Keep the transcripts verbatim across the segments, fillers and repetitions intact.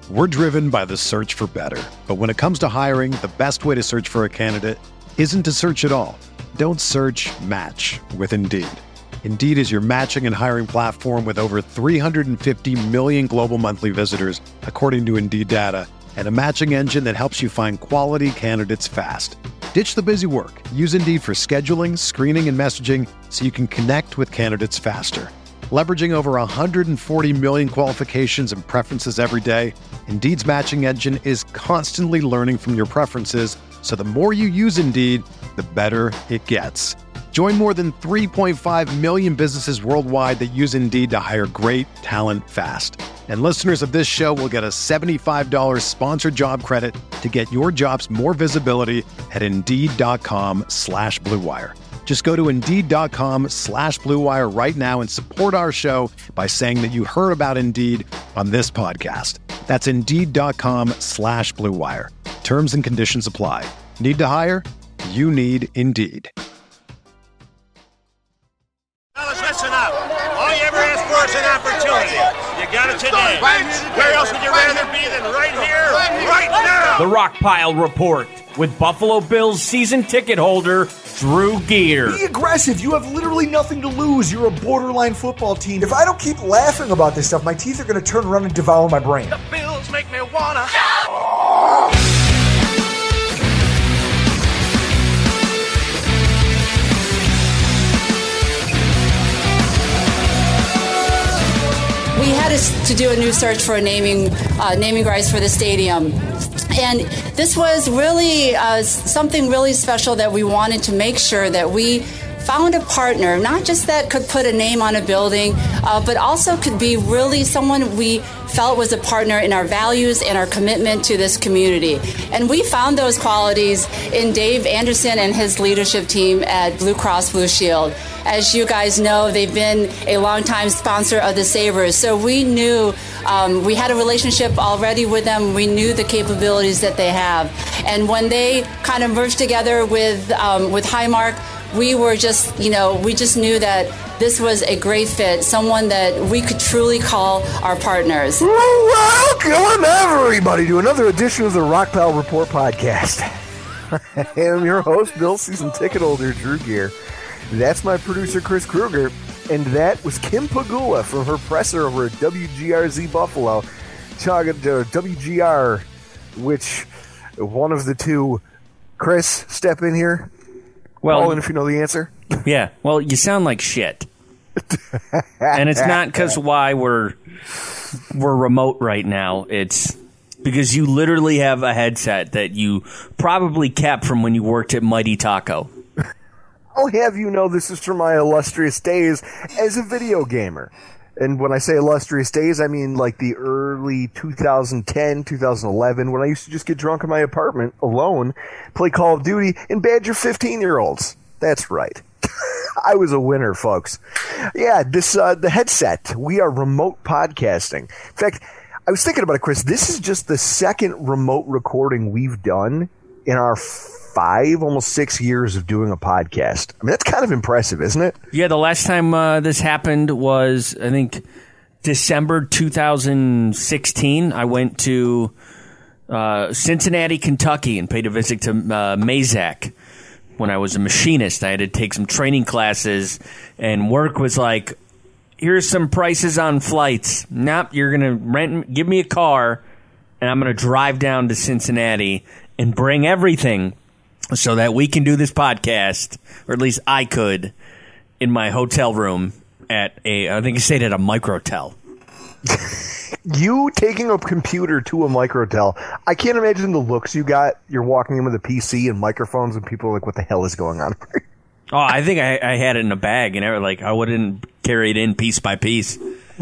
We're driven by the search for better. But when it comes to hiring, the best way to search for a candidate isn't to search at all. Don't search, match with Indeed. Indeed is your matching and hiring platform with over three hundred fifty million global monthly visitors, according to Indeed data, and a matching engine that helps you find quality candidates fast. Ditch the busy work. Use Indeed for scheduling, screening, and messaging so you can connect with candidates faster. Leveraging over one hundred forty million qualifications and preferences every day, Indeed's matching engine is constantly learning from your preferences, so the more you use Indeed, the better it gets. Join more than three point five million businesses worldwide that use Indeed to hire great talent fast. And listeners of this show will get a seventy-five dollars sponsored job credit to get your jobs more visibility at Indeed.com slash Blue Wire. Just go to Indeed.com slash Blue Wire right now and support our show by saying that you heard about Indeed on this podcast. That's Indeed.com slash Blue Wire. Terms and conditions apply. Need to hire? You need Indeed. Fellas, listen up. All you ever asked for is an opportunity. You got it today. Where else would you rather be than right here, right now? The Rockpile Report with Buffalo Bills season ticket holder Drew Gear. Be aggressive. You have literally nothing to lose. You're a borderline football team. If I don't keep laughing about this stuff, my teeth are going to turn around and devour my brain. The Bills make me wanna. We had to do a new search for a naming uh, naming rights for the stadium. And this was really uh, something really special that we wanted to make sure that we found a partner, not just that could put a name on a building, uh, but also could be really someone we felt was a partner in our values and our commitment to this community. And we found those qualities in Dave Anderson and his leadership team at Blue Cross Blue Shield. As you guys know, they've been a longtime sponsor of the Sabres, so we knew um, we had a relationship already with them. We knew the capabilities that they have. And when they kind of merged together with um, with Highmark, we were just, you know, we just knew that this was a great fit, someone that we could truly call our partners. Welcome, everybody, to another edition of the Rockpile Report podcast. I am your host, Bill Season Ticket Holder, Drew Gear. That's my producer, Chris Kruger, and that was Kim Pagula from her presser over at W G R Z Buffalo, talking to W G R, which one of the two. Chris, step in here. Well, Call in if you know the answer. Yeah, well, you sound like shit. And it's not because why we're we're remote right now. It's because you literally have a headset that you probably kept from when you worked at Mighty Taco. I'll have you know this is from my illustrious days as a video gamer. And when I say illustrious days, I mean like the early two thousand ten, two thousand eleven, when I used to just get drunk in my apartment alone, play Call of Duty, and badger fifteen-year-olds. That's right. I was a winner, folks. Yeah, this uh, the headset. We are remote podcasting. In fact, I was thinking about it, Chris. This is just the second remote recording we've done in our five, almost six years of doing a podcast. I mean, that's kind of impressive, isn't it? Yeah, the last time uh, this happened was, I think, December two thousand sixteen. I went to uh, Cincinnati, Kentucky, and paid a visit to uh, Mazak. When I was a machinist, I had to take some training classes, and work was like, here's some prices on flights. Nope, you're going to rent, give me a car, and I'm going to drive down to Cincinnati and bring everything so that we can do this podcast, or at least I could, in my hotel room at a, I think you stayed at a Microtel. You taking a computer to a Microtel, I can't imagine the looks you got. You're walking in with a P C and microphones, and people are like, what the hell is going on? Oh, I think I, I had it in a bag, and I was like, I wouldn't carry it in piece by piece.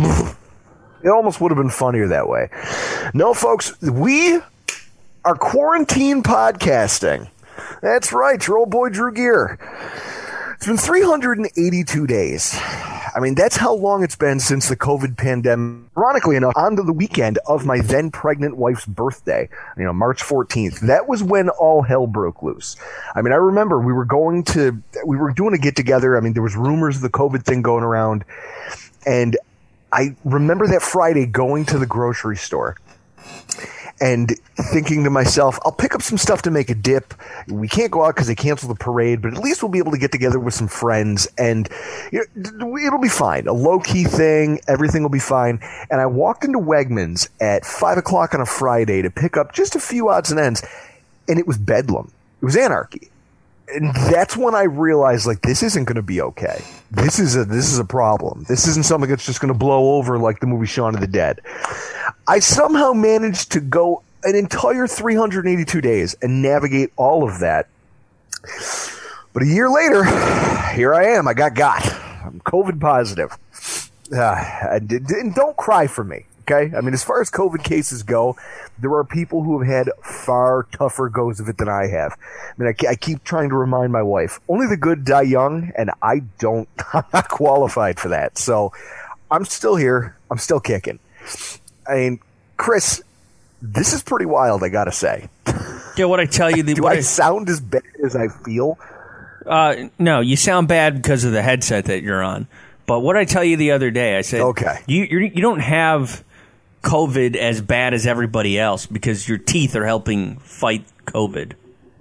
It almost would have been funnier that way. No, folks, we are quarantine podcasting. That's right, your old boy Drew Gear. It's been three hundred eighty-two days. I mean, that's how long it's been since the COVID pandemic. Ironically enough, onto the weekend of my then pregnant wife's birthday, you know, March fourteenth. That was when all hell broke loose. I mean, I remember we were going to, we were doing a get together. I mean, there was rumors of the COVID thing going around. And I remember that Friday going to the grocery store and thinking to myself, I'll pick up some stuff to make a dip. We can't go out because they canceled the parade, but at least we'll be able to get together with some friends, and you know, it'll be fine. A low-key thing, everything will be fine. And I walked into Wegmans at five o'clock on a Friday to pick up just a few odds and ends, and it was bedlam. It was anarchy. And that's when I realized, like, this isn't going to be okay. This is a this is a problem. This isn't something that's just going to blow over like the movie Shaun of the Dead. I somehow managed to go an entire three hundred eighty-two days and navigate all of that. But a year later, here I am. I got got. I'm COVID positive. Uh, and, and don't cry for me, okay? I mean, as far as COVID cases go, there are people who have had far tougher goes of it than I have. I mean, I, I keep trying to remind my wife, only the good die young, and I don't, I'm not qualified for that. So I'm still here. I'm still kicking. I mean, Chris, this is pretty wild, I gotta say. Yeah, what I tell you... The, Do what I I, sound as bad as I feel? Uh, no, you sound bad because of the headset that you're on. But what I tell you the other day, I said, okay. you you're, you don't have COVID as bad as everybody else because your teeth are helping fight COVID.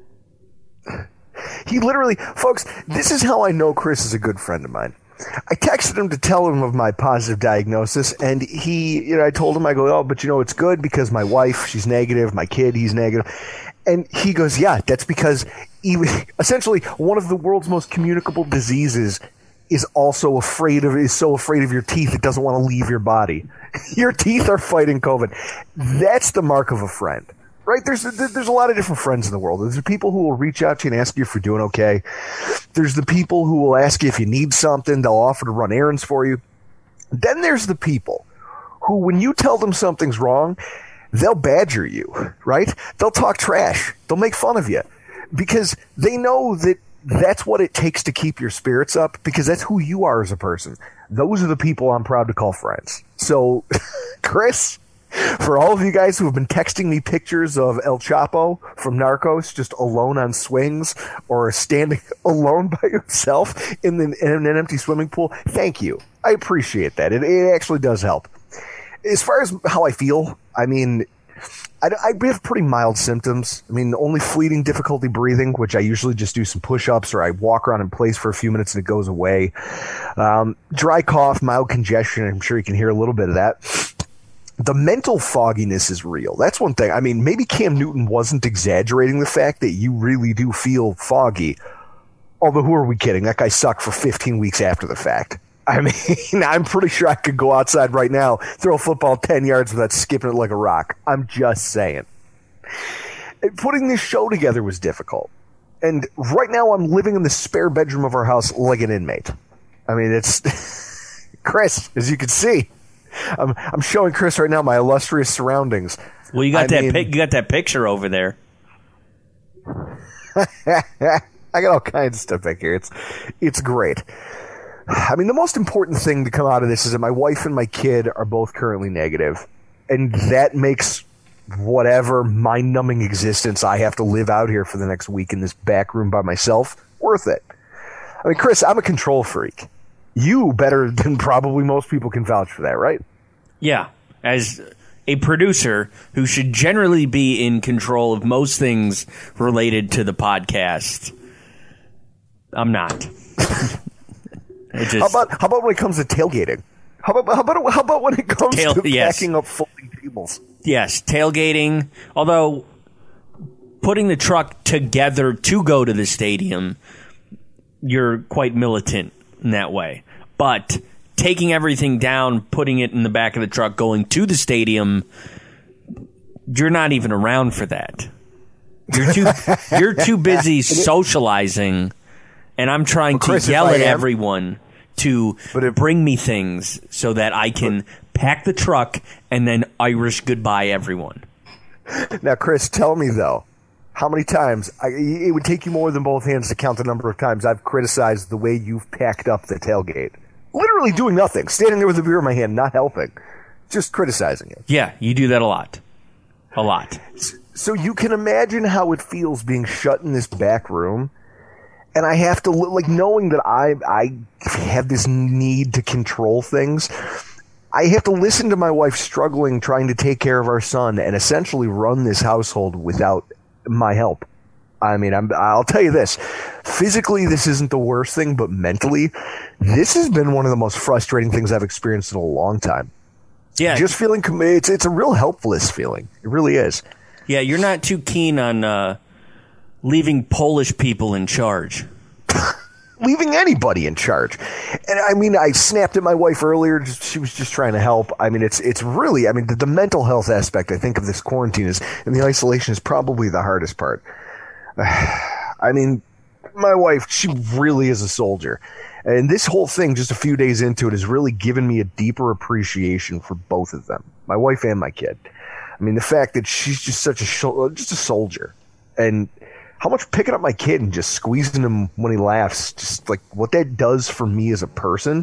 He literally, folks, this is how I know Chris is a good friend of mine. I texted him to tell him of my positive diagnosis, and he, you know, I told him, I go, oh, but you know, it's good because my wife, she's negative, my kid, he's negative. And he goes, yeah, that's because he, essentially one of the world's most communicable diseases is also afraid of, is so afraid of your teeth it doesn't want to leave your body. Your teeth are fighting COVID. That's the mark of a friend. Right? There's there's a lot of different friends in the world. There's the people who will reach out to you and ask you if you're doing okay. There's the people who will ask you if you need something. They'll offer to run errands for you. Then there's the people who, when you tell them something's wrong, they'll badger you, right? They'll talk trash. They'll make fun of you because they know that that's what it takes to keep your spirits up, because that's who you are as a person. Those are the people I'm proud to call friends. So, Chris... For all of you guys who have been texting me pictures of El Chapo from Narcos just alone on swings or standing alone by himself in, the, in an empty swimming pool, thank you. I appreciate that. It, it actually does help. As far as how I feel, I mean, I, I have pretty mild symptoms. I mean, only fleeting difficulty breathing, which I usually just do some push-ups or I walk around in place for a few minutes and it goes away. Um, dry cough, mild congestion. I'm sure you can hear a little bit of that. The mental fogginess is real. That's one thing. I mean, maybe Cam Newton wasn't exaggerating the fact that you really do feel foggy. Although, who are we kidding? That guy sucked for fifteen weeks after the fact. I mean, I'm pretty sure I could go outside right now, throw a football ten yards without skipping it like a rock. I'm just saying. Putting this show together was difficult. And right now I'm living in the spare bedroom of our house like an inmate. I mean, it's... Chris, as you can see... I'm, I'm showing Chris right now my illustrious surroundings. Well, you got I that mean, pic, you got that picture over there. I got all kinds of stuff back here. It's it's great. I mean, the most important thing to come out of this is that my wife and my kid are both currently negative, and that makes whatever mind-numbing existence I have to live out here for the next week in this back room by myself worth it. I mean, Chris, I'm a control freak. You, better than probably most people, can vouch for that, right? Yeah. As a producer who should generally be in control of most things related to the podcast, I'm not. It just, how about how about when it comes to tailgating? How about how about how about when it comes tail, to yes. packing up folding tables? Yes, tailgating. Although putting the truck together to go to the stadium, you're quite militant in that way. But taking everything down, putting it in the back of the truck, going to the stadium, you're not even around for that. You're too you're too busy socializing, and I'm trying well, Chris, to yell at am, everyone to if, bring me things so that I can pack the truck and then Irish goodbye everyone. Now, Chris, tell me though, how many times, I, it would take you more than both hands to count the number of times I've criticized the way you've packed up the tailgate. Literally doing nothing, standing there with a beer in my hand, not helping, just criticizing it. Yeah, you do that a lot. A lot. So you can imagine how it feels being shut in this back room, and I have to, like, knowing that I I have this need to control things, I have to listen to my wife struggling, trying to take care of our son and essentially run this household without my help. I mean, I'm, I'll tell you this. Physically, this isn't the worst thing, but mentally, this has been one of the most frustrating things I've experienced in a long time. Yeah. Just feeling, it's, it's a real helpless feeling. It really is. Yeah, you're not too keen on uh, leaving Polish people in charge. Leaving anybody in charge. And I mean, I snapped at my wife earlier. Just, she was just trying to help. I mean, it's it's really, I mean, the, the mental health aspect, I think, of this quarantine is, and the isolation is probably the hardest part. I mean, my wife, she really is a soldier. And this whole thing, just a few days into it, has really given me a deeper appreciation for both of them, my wife and my kid. I mean, the fact that she's just such a, just a soldier. And how much picking up my kid and just squeezing him when he laughs, just like what that does for me as a person,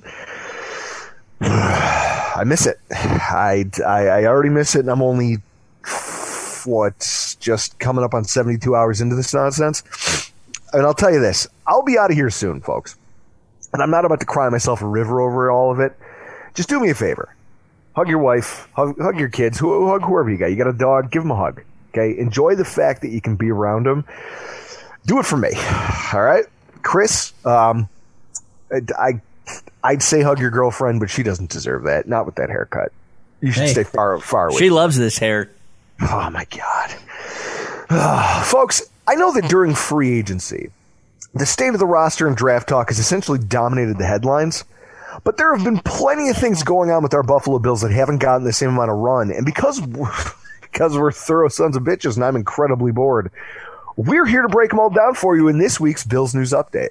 I miss it. I, I, I already miss it, and I'm only, what, just coming up on seventy-two hours into this nonsense. And I'll tell you this, I'll be out of here soon, folks. And I'm not about to cry myself a river over all of it. Just do me a favor. Hug your wife, hug, hug your kids, hug whoever you got. You got a dog, give them a hug. Okay, enjoy the fact that you can be around them. Do it for me, all right, Chris. Um, I, I'd say hug your girlfriend, but she doesn't deserve that. Not with that haircut. You should hey, stay far, far away. She loves this hair. Oh my God, uh, folks! I know that during free agency, the state of the roster and draft talk has essentially dominated the headlines. But there have been plenty of things going on with our Buffalo Bills that haven't gotten the same amount of run, and because. Because we're thorough sons of bitches and I'm incredibly bored, we're here to break them all down for you in this week's Bills News Update.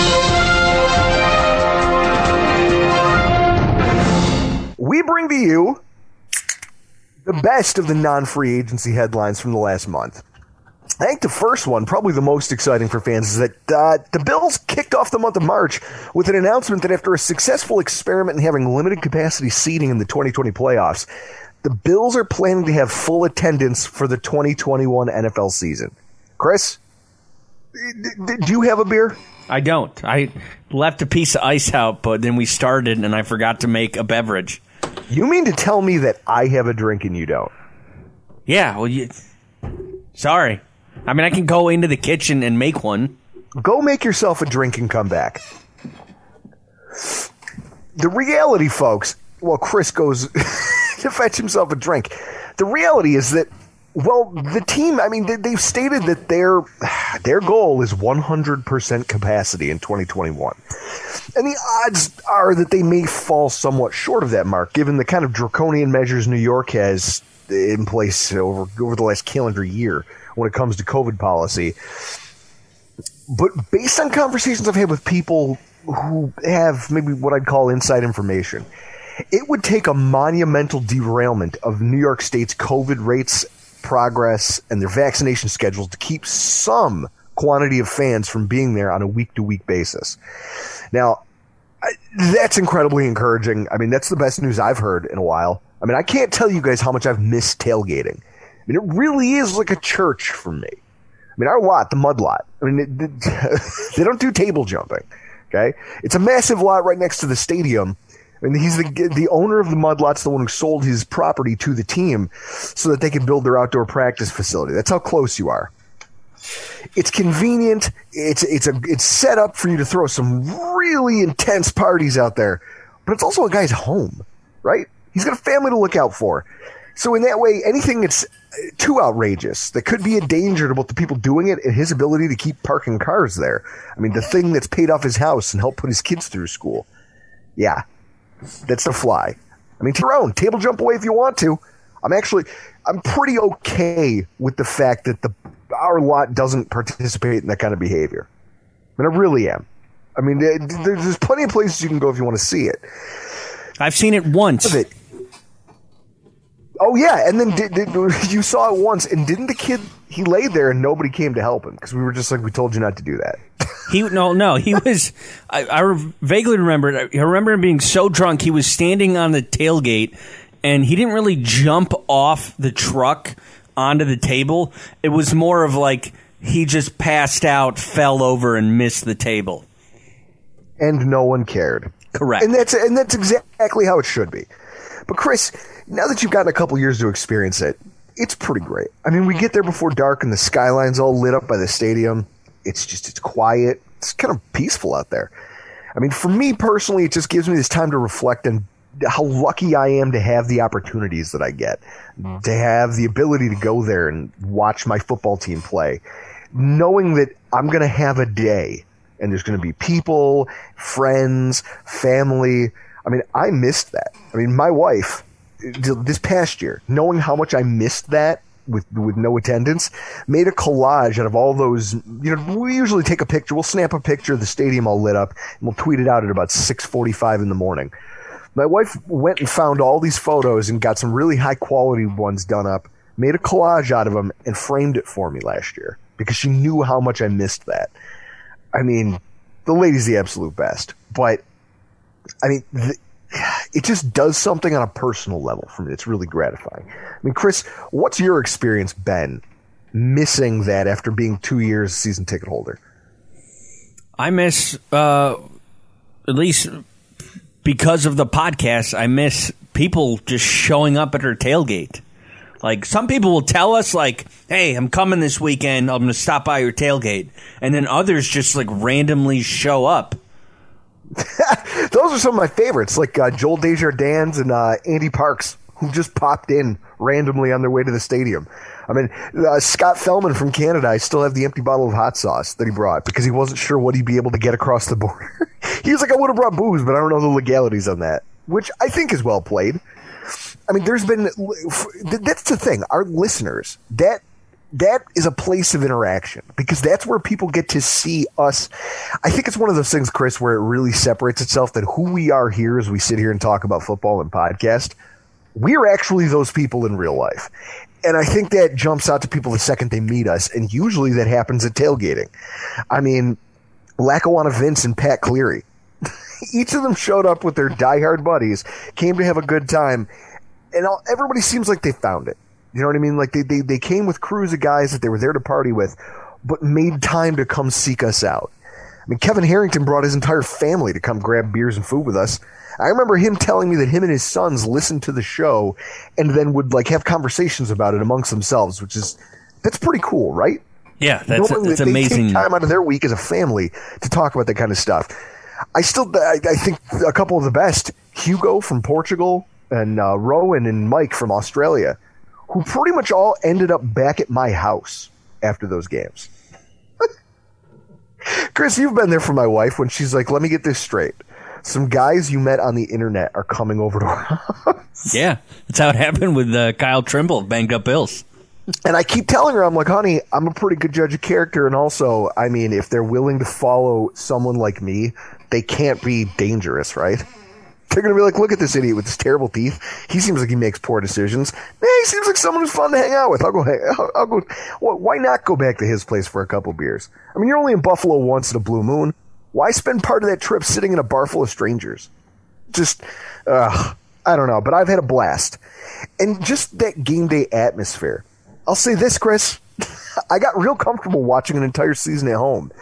We bring to you the best of the non-free agency headlines from the last month. I think the first one, probably the most exciting for fans, is that uh, the Bills kicked off the month of March with an announcement that after a successful experiment in having limited capacity seating in the twenty twenty playoffs, the Bills are planning to have full attendance for the twenty twenty-one N F L season. Chris, do you have a beer? I don't. I left a piece of ice out, but then we started and I forgot to make a beverage. You mean to tell me that I have a drink and you don't? Yeah, well, you... Sorry. I mean, I can go into the kitchen and make one. Go make yourself a drink and come back. The reality, folks, well, Chris goes... to fetch himself a drink. The reality is that, well, the team, I mean, they, they've stated that their their goal is one hundred percent capacity in twenty twenty-one. And the odds are that they may fall somewhat short of that mark, given the kind of draconian measures New York has in place over, over the last calendar year when it comes to COVID policy. But based on conversations I've had with people who have maybe what I'd call inside information, it would take a monumental derailment of New York State's COVID rates, progress, and their vaccination schedules to keep some quantity of fans from being there on a week-to-week basis. Now, I, that's incredibly encouraging. I mean, that's the best news I've heard in a while. I mean, I can't tell you guys how much I've missed tailgating. I mean, it really is like a church for me. I mean, our lot, the mud lot, I mean, it, it, they don't do table jumping, okay? It's a massive lot right next to the stadium. And he's the the owner of the Mudlot's the one who sold his property to the team so that they could build their outdoor practice facility. That's how close you are. It's convenient. It's it's a it's set up for you to throw some really intense parties out there, but it's also a guy's home, right? He's got a family to look out for. So in that way, anything that's too outrageous, that could be a danger to both the people doing it and his ability to keep parking cars there. I mean, the thing that's paid off his house and helped put his kids through school. Yeah. That's the fly. I mean, to your own. Table jump away if you want to. I'm actually, I'm pretty okay with the fact that the our lot doesn't participate in that kind of behavior. I mean, I really am. I mean, there's plenty of places you can go if you want to see it. I've seen it once. It. Oh, yeah. And then did, did, you saw it once. And didn't the kid, he laid there and nobody came to help him because we were just like, we told you not to do that. He no no he was I, I vaguely remember I remember him being so drunk he was standing on the tailgate and he didn't really jump off the truck onto the table. It was more of like he just passed out, fell over, and missed the table. And no one cared. Correct. And that's and that's exactly how it should be. But Chris, now that you've gotten a couple years to experience it, it's pretty great. I mean, we get there before dark and the skyline's all lit up by the stadium. It's just, it's quiet. It's kind of peaceful out there. I mean, for me personally, it just gives me this time to reflect on how lucky I am to have the opportunities that I get, mm. to have the ability to go there and watch my football team play, knowing that I'm going to have a day and there's going to be people, friends, family. I mean, I missed that. I mean, my wife, this past year, knowing how much I missed that with with no attendance, made a collage out of all those. You know, we usually take a picture. We'll snap a picture of the stadium all lit up, and we'll tweet it out at about six forty-five in the morning. My wife went and found all these photos and got some really high-quality ones done up, made a collage out of them, and framed it for me last year because she knew how much I missed that. I mean, the lady's the absolute best. But, I mean, the, it just does something on a personal level for me. It's really gratifying. I mean, Chris, what's your experience been missing that after being two years season ticket holder? I miss, uh, at least... because of the podcast, I miss people just showing up at her tailgate. Like, some people will tell us, like, hey, I'm coming this weekend. I'm going to stop by your tailgate. And then others just, like, randomly show up. Those are some of my favorites, like uh, Joel Desjardins and uh, Andy Parks, who just popped in randomly on their way to the stadium. I mean, uh, Scott Fellman from Canada, I still have the empty bottle of hot sauce that he brought because he wasn't sure what he'd be able to get across the border. He was like, I would have brought booze, but I don't know the legalities on that, which I think is well played. I mean, there's been – that's the thing. Our listeners, that that is a place of interaction because that's where people get to see us. I think it's one of those things, Chris, where it really separates itself that who we are here as we sit here and talk about football and podcast, we're actually those people in real life. And I think that jumps out to people the second they meet us, and usually that happens at tailgating. I mean, Lackawanna Vince and Pat Cleary, each of them showed up with their diehard buddies, came to have a good time, and all, everybody seems like they found it. You know what I mean? Like they, they, they came with crews of guys that they were there to party with, but made time to come seek us out. I mean, Kevin Harrington brought his entire family to come grab beers and food with us. I remember him telling me that him and his sons listened to the show and then would like have conversations about it amongst themselves, which is that's pretty cool, right? Yeah, that's, Normally, that's they amazing. Take time out of their week as a family to talk about that kind of stuff. I still, I, I think a couple of the best, Hugo from Portugal and uh, Rowan and Mike from Australia, who pretty much all ended up back at my house after those games. Chris, you've been there for my wife when she's like, let me get this straight. Some guys you met on the internet are coming over to our house. Yeah, that's how it happened with uh, Kyle Trimble of Banged Up Bills. And I keep telling her, I'm like, honey, I'm a pretty good judge of character. And also, I mean, if they're willing to follow someone like me, they can't be dangerous, right? They're going to be like, look at this idiot with his terrible teeth. He seems like he makes poor decisions. Hey, he seems like someone who's fun to hang out with. I'll go. I'll, I'll go. Well, why not go back to his place for a couple beers? I mean, you're only in Buffalo once in a blue moon. Why spend part of that trip sitting in a bar full of strangers? Just, uh, I don't know, but I've had a blast. And just that game day atmosphere. I'll say this, Chris. I got real comfortable watching an entire season at home.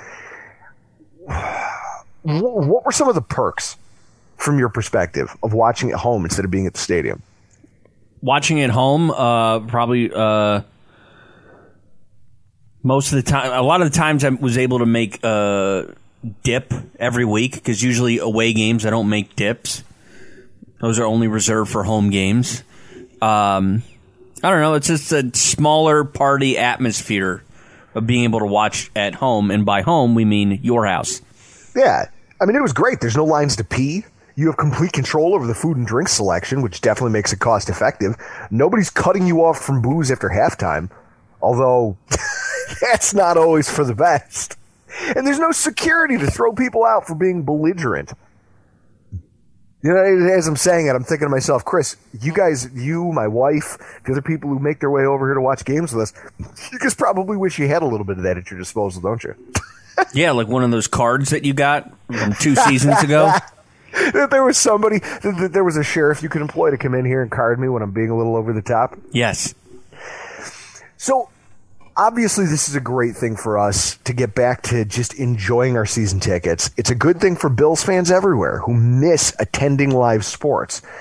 What were some of the perks from your perspective of watching at home instead of being at the stadium? Watching at home, uh, probably uh, most of the time, a lot of the times I was able to make uh dip every week because usually away games I don't make dips. Those are only reserved for home games. Um, I don't know. It's just a smaller party atmosphere of being able to watch at home, and by home we mean your house. Yeah, I mean it was great. There's no lines to pee. You have complete control over the food and drink selection, which definitely makes it cost effective. Nobody's cutting you off from booze after halftime, although that's not always for the best. And there's no security to throw people out for being belligerent. You know, as I'm saying it, I'm thinking to myself, Chris, you guys, you, my wife, the other people who make their way over here to watch games with us, you just probably wish you had a little bit of that at your disposal, don't you? Yeah, like one of those cards that you got from two seasons ago. That there was somebody, that there was a sheriff you could employ to come in here and card me when I'm being a little over the top. Yes. So, obviously, this is a great thing for us to get back to just enjoying our season tickets. It's a good thing for Bills fans everywhere who miss attending live sports.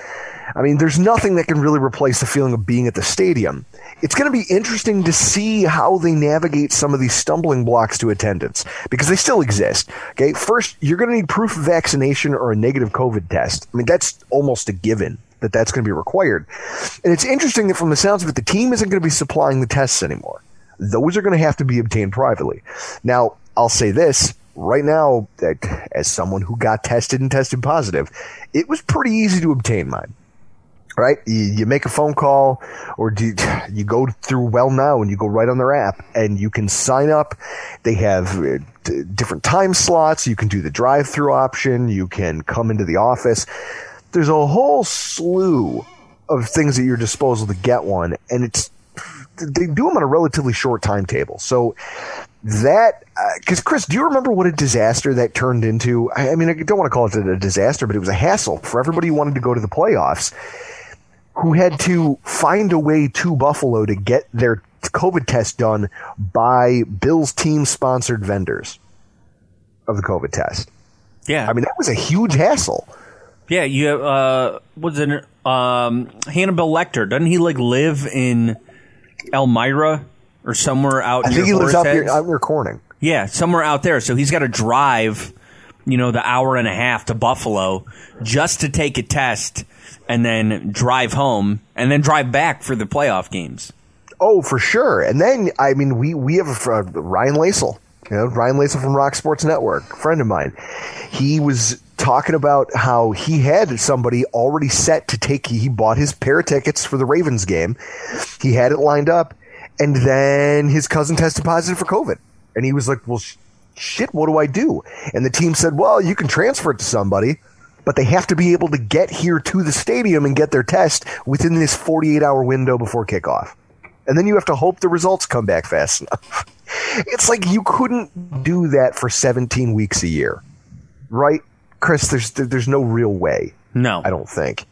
I mean, there's nothing that can really replace the feeling of being at the stadium. It's going to be interesting to see how they navigate some of these stumbling blocks to attendance, because they still exist. Okay, first, you're going to need proof of vaccination or a negative COVID test. I mean, that's almost a given that that's going to be required. And it's interesting that from the sounds of it, the team isn't going to be supplying the tests anymore. Those are going to have to be obtained privately. Now, I'll say this. Right now, as someone who got tested and tested positive, it was pretty easy to obtain mine. Right? You, you make a phone call, or do you, you go through Well Now and you go right on their app and you can sign up. They have uh, d- different time slots. You can do the drive-through option. You can come into the office. There's a whole slew of things at your disposal to get one, and it's they do them on a relatively short timetable. So that, because uh, Chris, do you remember what a disaster that turned into? I, I mean, I don't want to call it a disaster, but it was a hassle for everybody who wanted to go to the playoffs, who had to find a way to Buffalo to get their COVID test done by Bills team-sponsored vendors of the COVID test. Yeah. I mean, that was a huge hassle. Yeah, you have, uh, what's it, um, Hannibal Lecter, doesn't he, like, live in Elmira or somewhere out I near think he lives out Horseheads? near, out near Corning. Yeah, somewhere out there. So he's got to drive, you know, the hour and a half to Buffalo just to take a test and then drive home and then drive back for the playoff games. Oh, for sure. And then, I mean, we, we have a, uh, Ryan Lasel, you know, Ryan Lasel from Rock Sports Network, a friend of mine. He was talking about how he had somebody already set to take, he bought his pair of tickets for the Ravens game. He had it lined up, and then his cousin tested positive for COVID. And he was like, well, sh- shit, what do I do? And the team said, well, you can transfer it to somebody, but they have to be able to get here to the stadium and get their test within this forty-eight hour window before kickoff. And then you have to hope the results come back fast enough. It's like you couldn't do that for seventeen weeks a year, right? Chris, there's there's no real way. No. I don't think.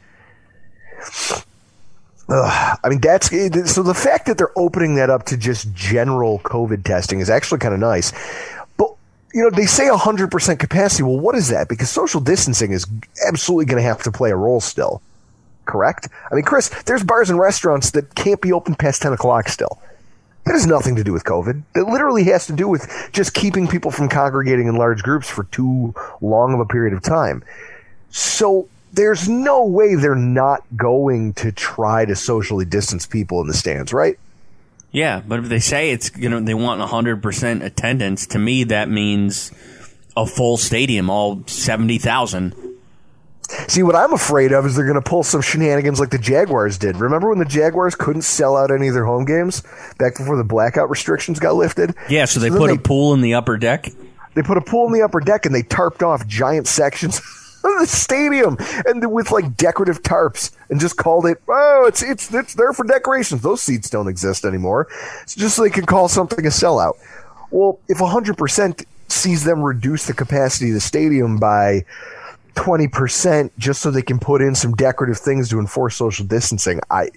Ugh, I mean, that's so the fact that they're opening that up to just general COVID testing is actually kind of nice. But, you know, they say one hundred percent capacity. Well, what is that? Because social distancing is absolutely going to have to play a role still. Correct? I mean, Chris, there's bars and restaurants that can't be open past ten o'clock still. That has nothing to do with COVID. It literally has to do with just keeping people from congregating in large groups for too long of a period of time. So there's no way they're not going to try to socially distance people in the stands, right? Yeah, but if they say it's you know they want one hundred percent attendance, to me that means a full stadium, all seventy thousand. See, what I'm afraid of is they're going to pull some shenanigans like the Jaguars did. Remember when the Jaguars couldn't sell out any of their home games back before the blackout restrictions got lifted? Yeah, so they so put they, a pool in the upper deck? They put a pool in the upper deck, and they tarped off giant sections of the stadium and with, like, decorative tarps and just called it, oh, it's it's it's there for decorations. Those seats don't exist anymore. It's just so they can call something a sellout. Well, if one hundred percent sees them reduce the capacity of the stadium by twenty percent just so they can put in some decorative things to enforce social distancing, I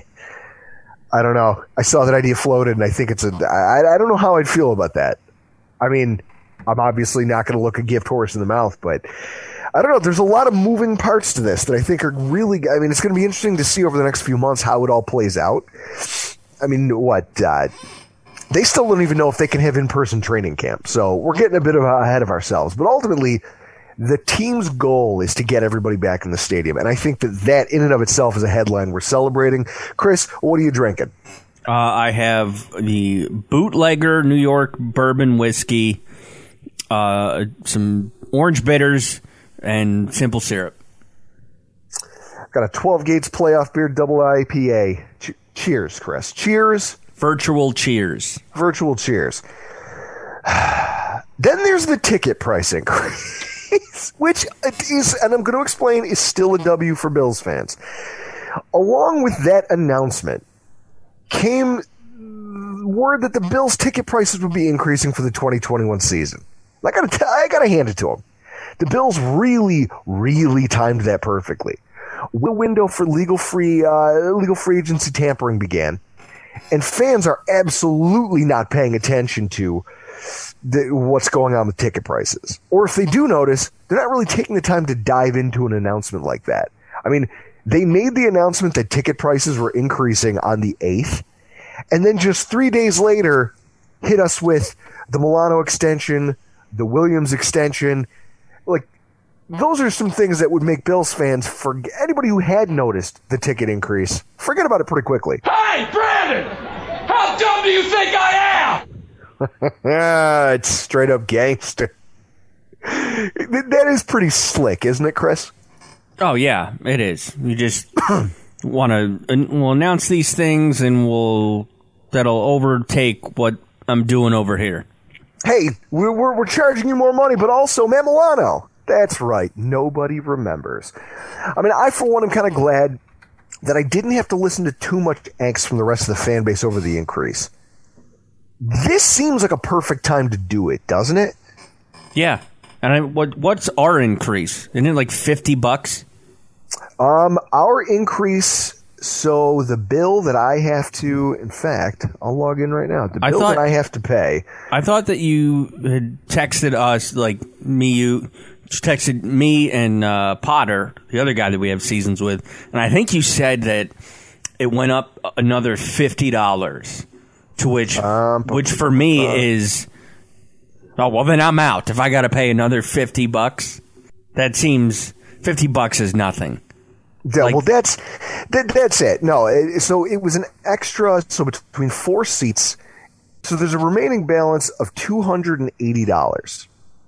I don't know. I saw that idea floated, and I think it's a I, I don't know how I'd feel about that. I mean, I'm obviously not going to look a gift horse in the mouth, but I don't know. There's a lot of moving parts to this that I think are really, I mean, it's going to be interesting to see over the next few months how it all plays out. I mean, what, uh, they still don't even know if they can have in-person training camp, so we're getting a bit of ahead of ourselves, but ultimately, the team's goal is to get everybody back in the stadium, and I think that that in and of itself is a headline we're celebrating. Chris, what are you drinking? Uh, I have the Bootlegger New York Bourbon Whiskey, uh, some orange bitters, and simple syrup. Got a twelve Gates Playoff Beer Double I P A. Ch- cheers, Chris. Cheers. Virtual cheers. Virtual cheers. Then there's the ticket pricing, which is, and I'm going to explain, is still a W for Bills fans. Along with that announcement came word that the Bills ticket prices would be increasing for the twenty twenty-one season. I got to, I got to hand it to them. The Bills really, really timed that perfectly. The window for legal free, uh, legal free agency tampering began, and fans are absolutely not paying attention to the, what's going on with ticket prices. Or if they do notice, they're not really taking the time to dive into an announcement like that. I mean, They made the announcement that ticket prices were increasing on the eighth, and then just three days later hit us with the Milano extension, the Williams extension. Like, those are some things that would make Bills fans forget. Anybody who had noticed the ticket increase, forget about it pretty quickly. Hey, Brandon! How dumb do you think I am? It's straight up gangster. That is pretty slick, isn't it, Chris? Oh, yeah, it is. You just want to we'll announce these things, and we'll that'll overtake what I'm doing over here. Hey, we're, we're, we're charging you more money, but also, Matt Milano. That's right. Nobody remembers. I mean, I, for one, am kind of glad that I didn't have to listen to too much angst from the rest of the fan base over the increase. This seems like a perfect time to do it, doesn't it? Yeah. And I, what what's our increase? Isn't it like fifty bucks? Um, our increase, so the bill that I have to, in fact, I'll log in right now. The bill I thought, that I have to pay. I thought that you had texted us, like me, you texted me and uh, Potter, the other guy that we have seasons with, and I think you said that it went up another fifty dollars, to which, um, which for me uh, is... Oh, well, then I'm out. If I got to pay another fifty bucks, that seems fifty bucks is nothing. Yeah, like, well, that's that, that's it. No, it, so it was an extra. So between four seats, so there's a remaining balance of two hundred eighty dollars.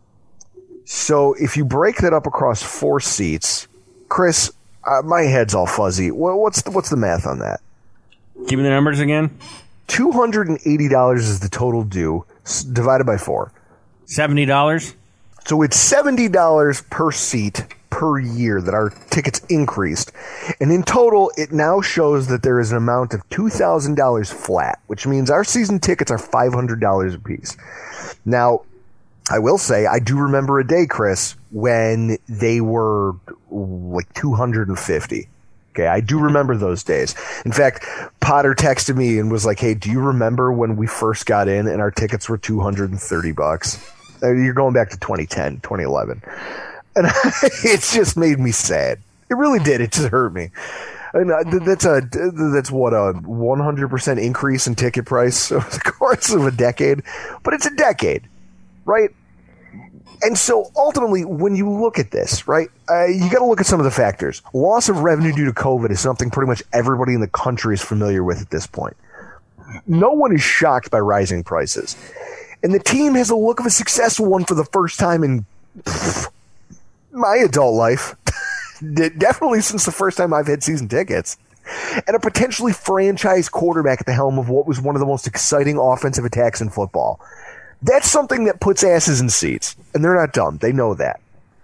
So if you break that up across four seats, Chris, uh, my head's all fuzzy. What, what's the, what's the math on that? Give me the numbers again. two hundred eighty dollars is the total due, divided by four. seventy dollars? So it's seventy dollars per seat per year that our tickets increased. And in total, it now shows that there is an amount of two thousand dollars flat, which means our season tickets are five hundred dollars a piece. Now, I will say, I do remember a day, Chris, when they were like two hundred fifty dollars. Okay, I do remember those days. In fact, Potter texted me and was like, hey, do you remember when we first got in and our tickets were two hundred thirty bucks? You're going back to twenty ten, twenty eleven. And it's just made me sad. It really did. It just hurt me. And that's a that's what a one hundred percent increase in ticket price over the course of a decade. But it's a decade, right? And so ultimately, when you look at this, right, uh, you got to look at some of the factors. Loss of revenue due to COVID is something pretty much everybody in the country is familiar with at this point. No one is shocked by rising prices. And the team has a look of a successful one for the first time in pff, my adult life. Definitely since the first time I've had season tickets. And a potentially franchise quarterback at the helm of what was one of the most exciting offensive attacks in football. That's something that puts asses in seats, and they're not dumb. They know that.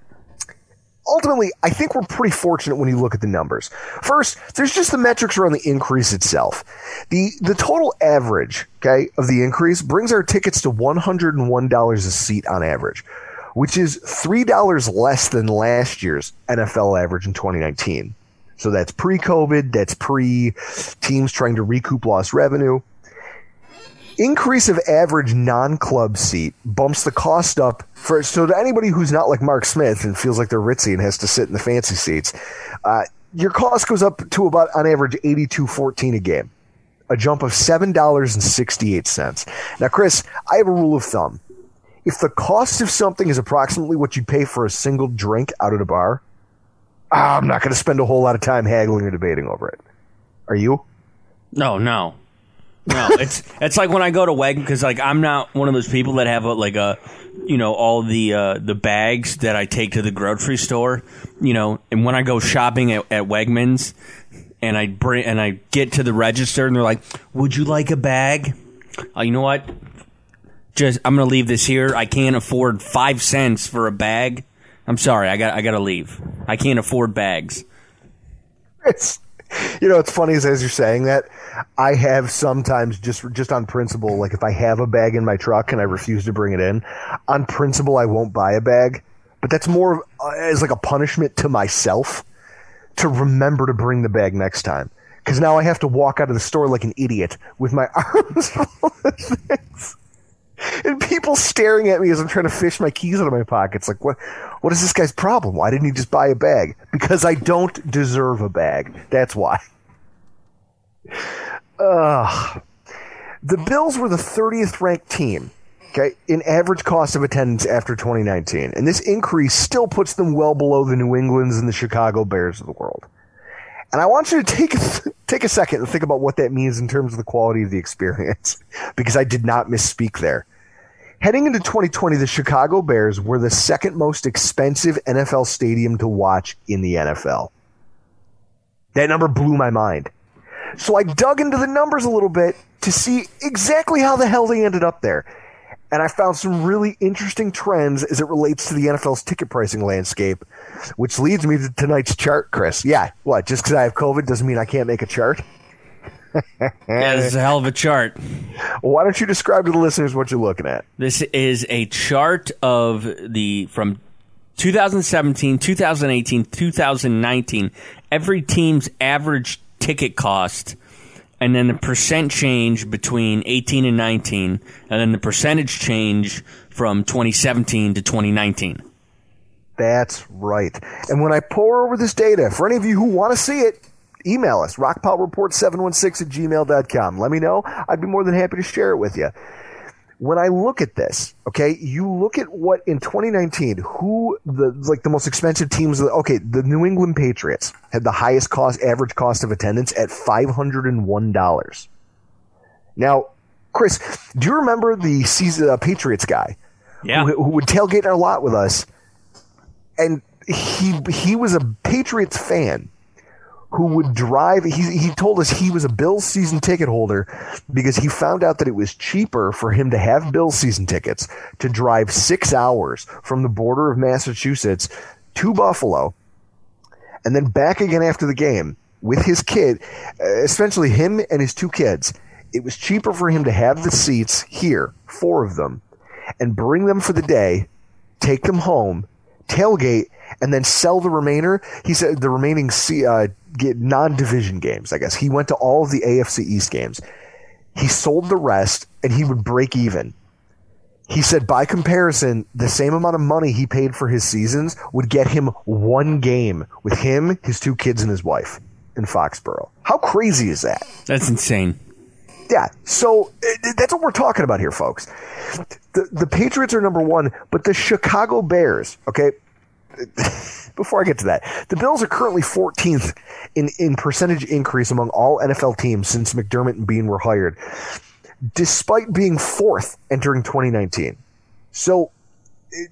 Ultimately, I think we're pretty fortunate when you look at the numbers. First, there's just the metrics around the increase itself. The the total average, okay, of the increase brings our tickets to one hundred one dollars a seat on average, which is three dollars less than last year's N F L average in twenty nineteen. So that's pre-COVID, that's pre-teams trying to recoup lost revenue. Increase of average non-club seat bumps the cost up for so to anybody who's not like Mark Smith and feels like they're ritzy and has to sit in the fancy seats. Uh, your cost goes up to about on average eighty-two fourteen a game, a jump of seven dollars and sixty-eight cents. Now, Chris, I have a rule of thumb: if the cost of something is approximately what you pay for a single drink out at a bar, I'm not going to spend a whole lot of time haggling or debating over it. Are you? No, no. No, it's it's like when I go to Wegmans, because like I'm not one of those people that have a, like a, you know, all the uh, the bags that I take to the grocery store, you know, and when I go shopping at, at Wegmans, and I bring and I get to the register and they're like, "Would you like a bag?" Uh, you know what? Just I'm gonna leave this here. I can't afford five cents for a bag. I'm sorry, I got I gotta leave. I can't afford bags. It's. You know, it's funny as, as you're saying that, I have sometimes just just on principle, like if I have a bag in my truck and I refuse to bring it in, on principle I won't buy a bag. But that's more uh, as like a punishment to myself to remember to bring the bag next time. Because now I have to walk out of the store like an idiot with my arms full of things. And people staring at me as I'm trying to fish my keys out of my pockets. Like, what? What is this guy's problem? Why didn't he just buy a bag? Because I don't deserve a bag. That's why. Uh, the Bills were the thirtieth ranked team, okay, in average cost of attendance after twenty nineteen. And this increase still puts them well below the New Englands and the Chicago Bears of the world. And I want you to take a, take a second and think about what that means in terms of the quality of the experience, because I did not misspeak there. Heading into twenty twenty, the Chicago Bears were the second most expensive N F L stadium to watch in the N F L. That number blew my mind. So I dug into the numbers a little bit to see exactly how the hell they ended up there. And I found some really interesting trends as it relates to the N F L's ticket pricing landscape, which leads me to tonight's chart, Chris. Yeah, what, just because I have COVID doesn't mean I can't make a chart? Yeah, this is a hell of a chart. Well, why don't you describe to the listeners what you're looking at? This is a chart of the, from two thousand seventeen, two thousand eighteen, two thousand nineteen, every team's average ticket cost, and then the percent change between eighteen and nineteen, and then the percentage change from twenty seventeen to twenty nineteen. That's right. And when I pour over this data, for any of you who want to see it, email us, rockpilreport seven one six at gmail dot com. Let me know. I'd be more than happy to share it with you. When I look at this, okay, you look at what in twenty nineteen, who the like the most expensive teams. Okay, the New England Patriots had the highest cost, average cost of attendance at five hundred one dollars. Now, Chris, do you remember the season, uh, Patriots guy? Yeah. Who, who would tailgate our lot with us, and he he was a Patriots fan who would drive. He he told us he was a Bills season ticket holder because he found out that it was cheaper for him to have Bills season tickets to drive six hours from the border of Massachusetts to Buffalo and then back again after the game with his kid, essentially him and his two kids. It was cheaper for him to have the seats here, four of them, and bring them for the day, take them home, tailgate, and then sell the remainder. He said the remaining uh, get non-division games, I guess. He went to all of the A F C East games. He sold the rest, and he would break even. He said, by comparison, the same amount of money he paid for his seasons would get him one game with him, his two kids, and his wife in Foxborough. How crazy is that? That's insane. Yeah, so that's what we're talking about here, folks. The, the Patriots are number one, but the Chicago Bears, okay, before I get to that, the Bills are currently fourteenth in, in percentage increase among all N F L teams since McDermott and Bean were hired, despite being fourth entering twenty nineteen. So, it,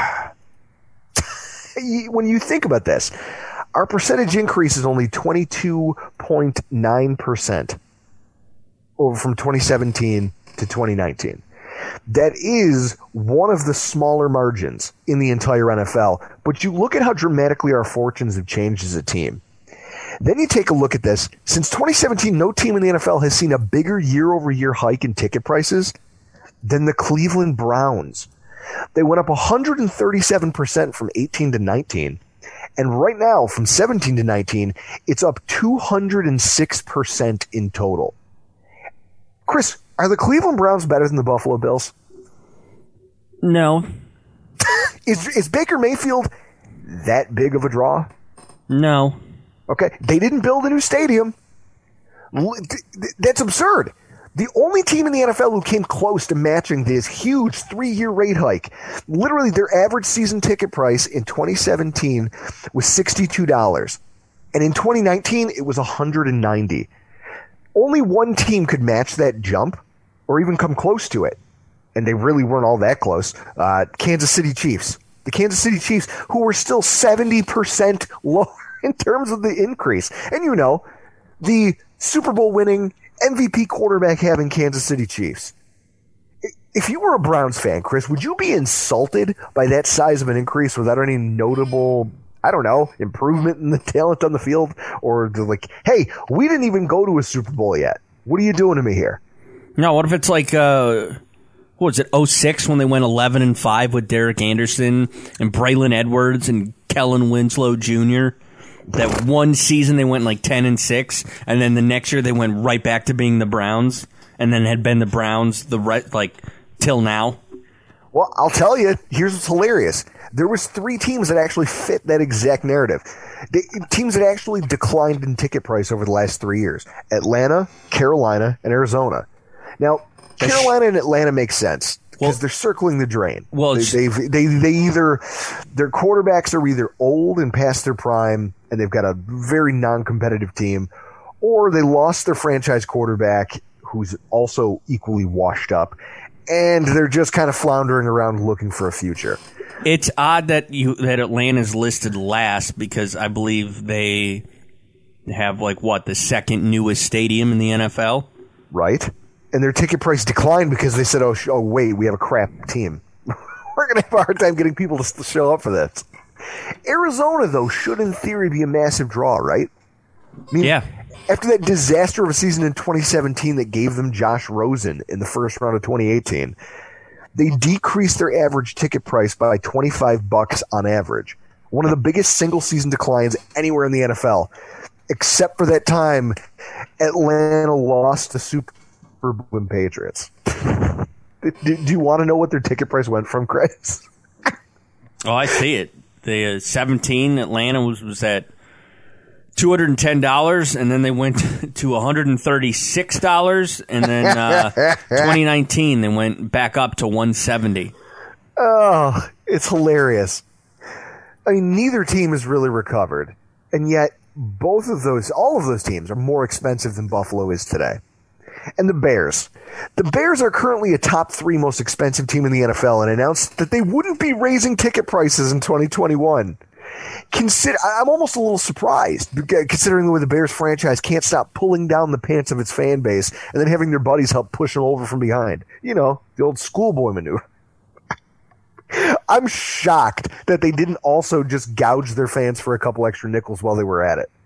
when you think about this, our percentage increase is only twenty-two point nine percent over from twenty seventeen to twenty nineteen. That is one of the smaller margins in the entire N F L. But you look at how dramatically our fortunes have changed as a team. Then you take a look at this. Since twenty seventeen, no team in the N F L has seen a bigger year-over-year hike in ticket prices than the Cleveland Browns. They went up one hundred thirty-seven percent from eighteen to nineteen. And right now, from seventeen to nineteen, it's up two hundred six percent in total. Chris, are the Cleveland Browns better than the Buffalo Bills? No. is is Baker Mayfield that big of a draw? No. Okay, they didn't build a new stadium. That's absurd. The only team in the N F L who came close to matching this huge three-year rate hike, literally their average season ticket price in twenty seventeen was sixty-two dollars. And in twenty nineteen, it was one hundred ninety dollars. Only one team could match that jump or even come close to it. And they really weren't all that close. Uh, Kansas City Chiefs. The Kansas City Chiefs, who were still seventy percent lower in terms of the increase. And you know, the Super Bowl winning, M V P quarterback having Kansas City Chiefs. If you were a Browns fan, Chris, would you be insulted by that size of an increase without any notable, I don't know, improvement in the talent on the field? Or like, hey, we didn't even go to a Super Bowl yet. What are you doing to me here? No, what if it's like, uh, what was it, oh six when they went eleven and five with Derek Anderson and Braylon Edwards and Kellen Winslow Junior? That one season they went like ten and six, and then the next year they went right back to being the Browns, and then had been the Browns the right like till now. Well, I'll tell you, here's what's hilarious. There was three teams that actually fit that exact narrative. They, teams that actually declined in ticket price over the last three years. Atlanta, Carolina, and Arizona. Now, Carolina and Atlanta make sense because well, they're circling the drain. Well, they, they, they, they either, their quarterbacks are either old and past their prime, and they've got a very non-competitive team, or they lost their franchise quarterback, who's also equally washed up, and they're just kind of floundering around looking for a future. It's odd that you that Atlanta's listed last because I believe they have, like, what, the second newest stadium in the N F L? Right. And their ticket price declined because they said, oh, sh- oh wait, we have a crap team. We're going to have a hard time getting people to show up for this. Arizona, though, should in theory be a massive draw, right? I mean, yeah. After that disaster of a season in twenty seventeen that gave them Josh Rosen in the first round of twenty eighteen, they decreased their average ticket price by twenty-five bucks on average. One of the biggest single-season declines anywhere in the N F L. Except for that time, Atlanta lost to Super Bowl Patriots. do, do you want to know what their ticket price went from, Chris? Oh, I see it. The uh, seventeen Atlanta was, was at two hundred ten dollars, and then they went to one hundred thirty-six dollars, and then uh, twenty nineteen they went back up to one hundred seventy dollars. Oh, it's hilarious. I mean, neither team has really recovered, and yet both of those, all of those teams are more expensive than Buffalo is today. And the Bears. The Bears are currently a top three most expensive team in the N F L and announced that they wouldn't be raising ticket prices in twenty twenty-one. Consider, I'm almost a little surprised, considering the way the Bears franchise can't stop pulling down the pants of its fan base and then having their buddies help push them over from behind. You know, the old schoolboy maneuver. I'm shocked that they didn't also just gouge their fans for a couple extra nickels while they were at it.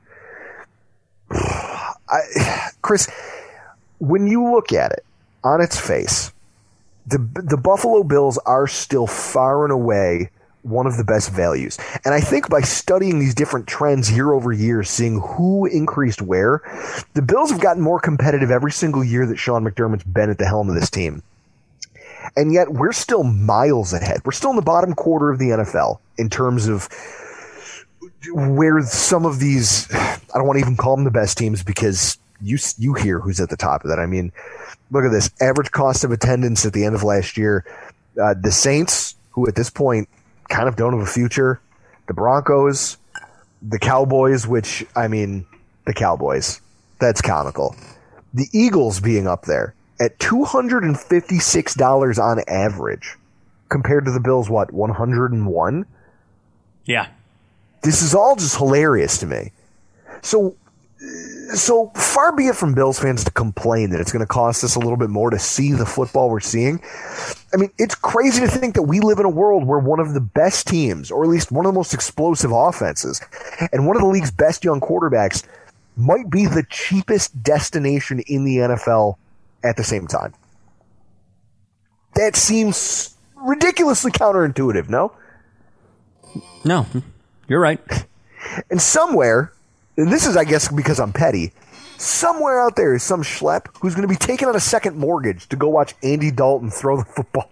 I, Chris, when you look at it on its face, the the Buffalo Bills are still far and away one of the best values. And I think by studying these different trends year over year, seeing who increased where, the Bills have gotten more competitive every single year that Sean McDermott's been at the helm of this team. And yet we're still miles ahead. We're still in the bottom quarter of the N F L in terms of where some of these, I don't want to even call them the best teams because you you hear who's at the top of that. I mean, look at this. Average cost of attendance at the end of last year. Uh, the Saints, who at this point kind of don't have a future. The Broncos, the Cowboys, which, I mean, the Cowboys. That's comical. The Eagles being up there at two hundred fifty-six dollars on average compared to the Bills, what, one hundred one? Yeah. This is all just hilarious to me. So, so far be it from Bills fans to complain that it's going to cost us a little bit more to see the football we're seeing. I mean, it's crazy to think that we live in a world where one of the best teams, or at least one of the most explosive offenses, and one of the league's best young quarterbacks might be the cheapest destination in the N F L at the same time. That seems ridiculously counterintuitive, no? No, you're right. And somewhere, and this is, I guess, because I'm petty, somewhere out there is some schlep who's going to be taking out a second mortgage to go watch Andy Dalton throw the football.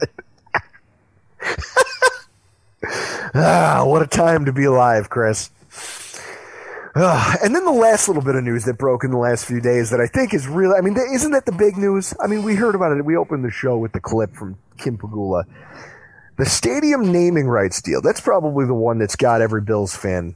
Ah, what a time to be alive, Chris. Uh, and then the last little bit of news that broke in the last few days that I think is really, I mean, isn't that the big news? I mean, we heard about it. We opened the show with the clip from Kim Pegula. The stadium naming rights deal. That's probably the one that's got every Bills fan.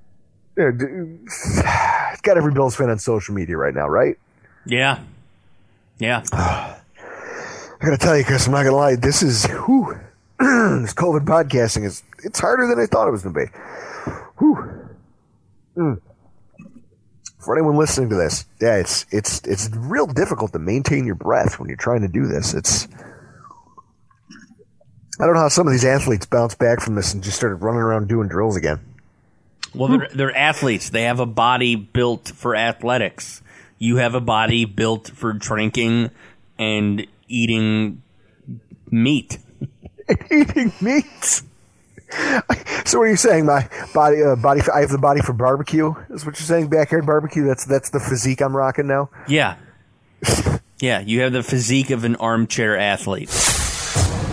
It's got every Bills fan on social media right now, right? Yeah. Yeah. I got to tell you, Chris, I'm not going to lie. This is, whew, this COVID podcasting is, it's harder than I thought it was going to be. Whew. Mm. For anyone listening to this, yeah, it's it's it's real difficult to maintain your breath when you're trying to do this. It's I don't know how some of these athletes bounce back from this and just started running around doing drills again. Well, they're, they're athletes. They have a body built for athletics. You have a body built for drinking and eating meat. Eating meat. So what are you saying? My body, uh, body. For, I have the body for barbecue. Is what you're saying? Backyard barbecue. That's that's the physique I'm rocking now. Yeah, yeah. You have the physique of an armchair athlete.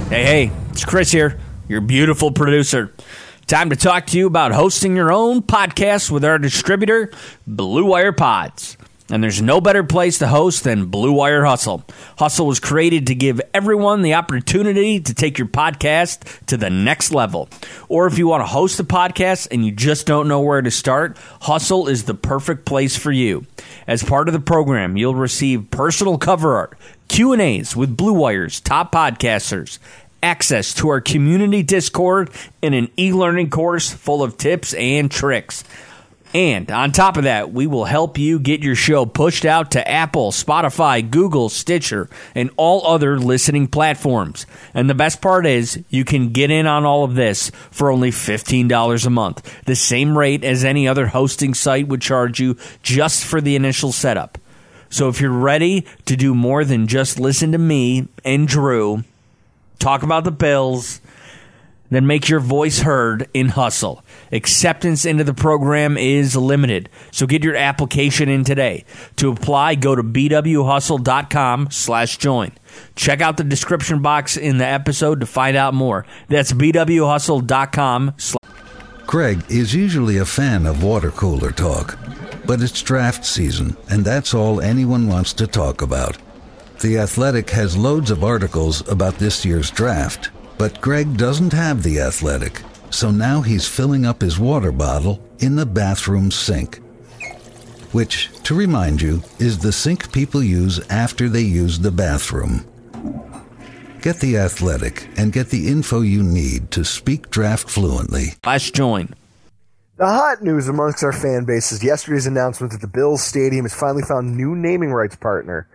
Hey, hey, it's Chris here, your beautiful producer. Time to talk to you about hosting your own podcast with our distributor, Blue Wire Pods. And there's no better place to host than Blue Wire Hustle. Hustle was created to give everyone the opportunity to take your podcast to the next level. Or if you want to host a podcast and you just don't know where to start, Hustle is the perfect place for you. As part of the program, you'll receive personal cover art, Q and A's with Blue Wire's top podcasters, access to our community Discord, and an e-learning course full of tips and tricks. And on top of that, we will help you get your show pushed out to Apple, Spotify, Google, Stitcher, and all other listening platforms. And the best part is you can get in on all of this for only fifteen dollars a month, the same rate as any other hosting site would charge you just for the initial setup. So if you're ready to do more than just listen to me and Drew talk about the Bills, then make your voice heard in Hustle. Acceptance into the program is limited, so get your application in today. To apply, go to bwhustle.com slash join. Check out the description box in the episode to find out more. That's bwhustle.com slash Greg is usually a fan of water cooler talk, but it's draft season, and that's all anyone wants to talk about. The Athletic has loads of articles about this year's draft, but Greg doesn't have The Athletic, so now he's filling up his water bottle in the bathroom sink. Which, to remind you, is the sink people use after they use the bathroom. Get The Athletic and get the info you need to speak draft fluently. Let's join. The hot news amongst our fan base is yesterday's announcement that the Bills Stadium has finally found new naming rights partner,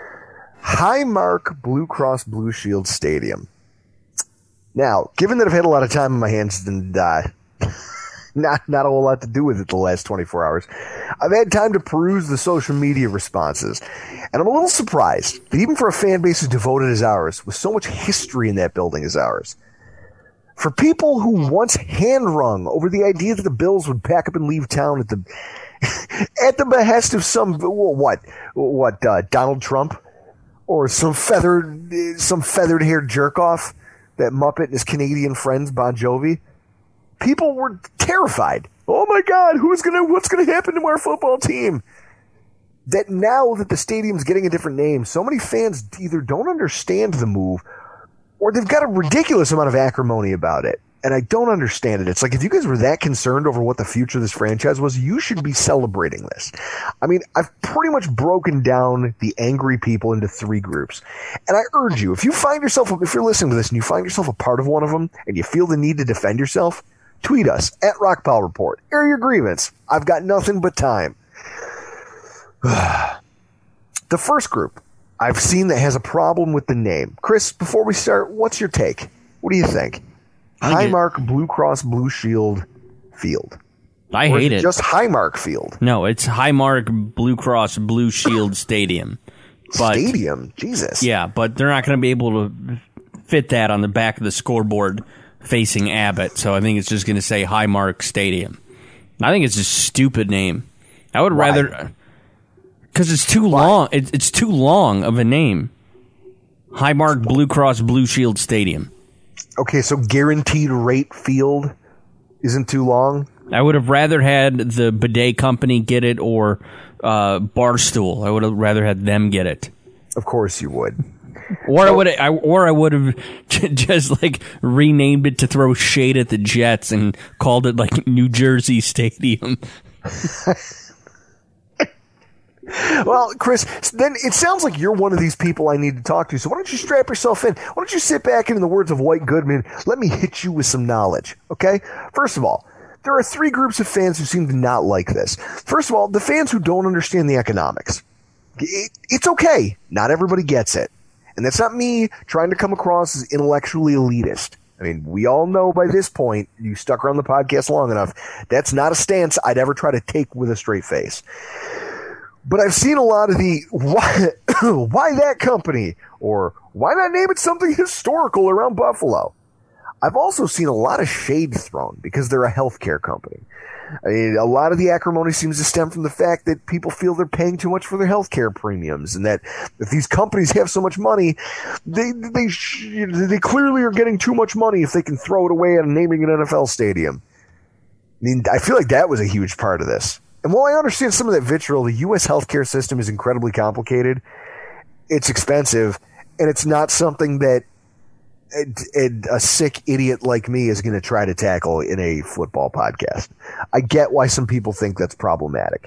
Highmark Blue Cross Blue Shield Stadium. Now, given that I've had a lot of time on my hands and uh, not not a whole lot to do with it the last twenty-four hours, I've had time to peruse the social media responses, and I'm a little surprised that even for a fan base as devoted as ours, with so much history in that building as ours, for people who once hand-wrung over the idea that the Bills would pack up and leave town at the at the behest of some what what uh, Donald Trump or some feathered some feathered-haired jerk-off, that Muppet and his Canadian friends, Bon Jovi, people were terrified. Oh my God, who's gonna? What's gonna happen to our football team? That now that the stadium's getting a different name, so many fans either don't understand the move, or they've got a ridiculous amount of acrimony about it. And I don't understand it. It's like, if you guys were that concerned over what the future of this franchise was, you should be celebrating this. I mean, I've pretty much broken down the angry people into three groups. And I urge you, if you find yourself, if you're listening to this and you find yourself a part of one of them and you feel the need to defend yourself, tweet us at Rockpile Report. Air your grievance. I've got nothing but time. The first group I've seen that has a problem with the name. Chris, before we start, what's your take? What do you think? Highmark Blue Cross Blue Shield Field. I or hate is it. it. Just Highmark Field. No, it's Highmark Blue Cross Blue Shield Stadium. But, Stadium? Jesus. Yeah, but they're not going to be able to fit that on the back of the scoreboard facing Abbott, so I think it's just going to say Highmark Stadium. I think it's a stupid name. I would Why? rather... Because it's too Why? long. It, it's too long of a name. Highmark Blue Cross Blue Shield Stadium. Okay, so Guaranteed Rate Field isn't too long? I would have rather had the bidet company get it, or uh, Barstool. I would have rather had them get it. Of course you would. Or I would, I, or I would have just like renamed it to throw shade at the Jets and called it like New Jersey Stadium. Well, Chris, then it sounds like you're one of these people I need to talk to. So why don't you strap yourself in? Why don't you sit back and, in the words of White Goodman, let me hit you with some knowledge, okay? First of all, there are three groups of fans who seem to not like this. First of all, the fans who don't understand the economics. It, it's okay. Not everybody gets it. And that's not me trying to come across as intellectually elitist. I mean, we all know by this point, you stuck around the podcast long enough, that's not a stance I'd ever try to take with a straight face. But I've seen a lot of the, why, why that company? Or why not name it something historical around Buffalo? I've also seen a lot of shade thrown because they're a healthcare company. I mean, a lot of the acrimony seems to stem from the fact that people feel they're paying too much for their health care premiums, and that if these companies have so much money, they they sh- they clearly are getting too much money if they can throw it away on naming an N F L stadium. I mean, I feel like that was a huge part of this. And while I understand some of that vitriol, the U S healthcare system is incredibly complicated. It's expensive, and it's not something that a, a sick idiot like me is going to try to tackle in a football podcast. I get why some people think that's problematic.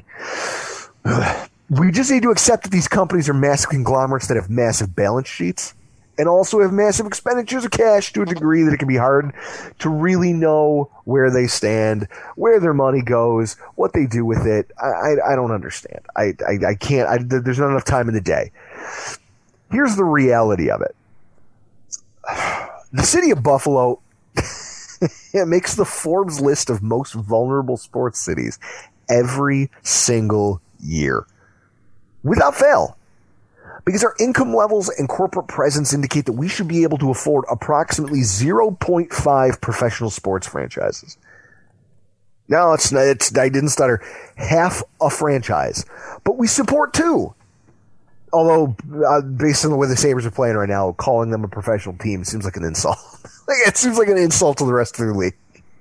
We just need to accept that these companies are massive conglomerates that have massive balance sheets and also have massive expenditures of cash to a degree that it can be hard to really know where they stand, where their money goes, what they do with it. I, I, I don't understand. I, I, I can't. I, there's not enough time in the day. Here's the reality of it. The city of Buffalo it makes the Forbes list of most vulnerable sports cities every single year, without fail, because our income levels and corporate presence indicate that we should be able to afford approximately zero point five professional sports franchises. No, it's not. It's, I didn't stutter. Half a franchise, but we support two. Although, uh, based on the way the Sabres are playing right now, calling them a professional team seems like an insult. Like, it seems like an insult to the rest of the league.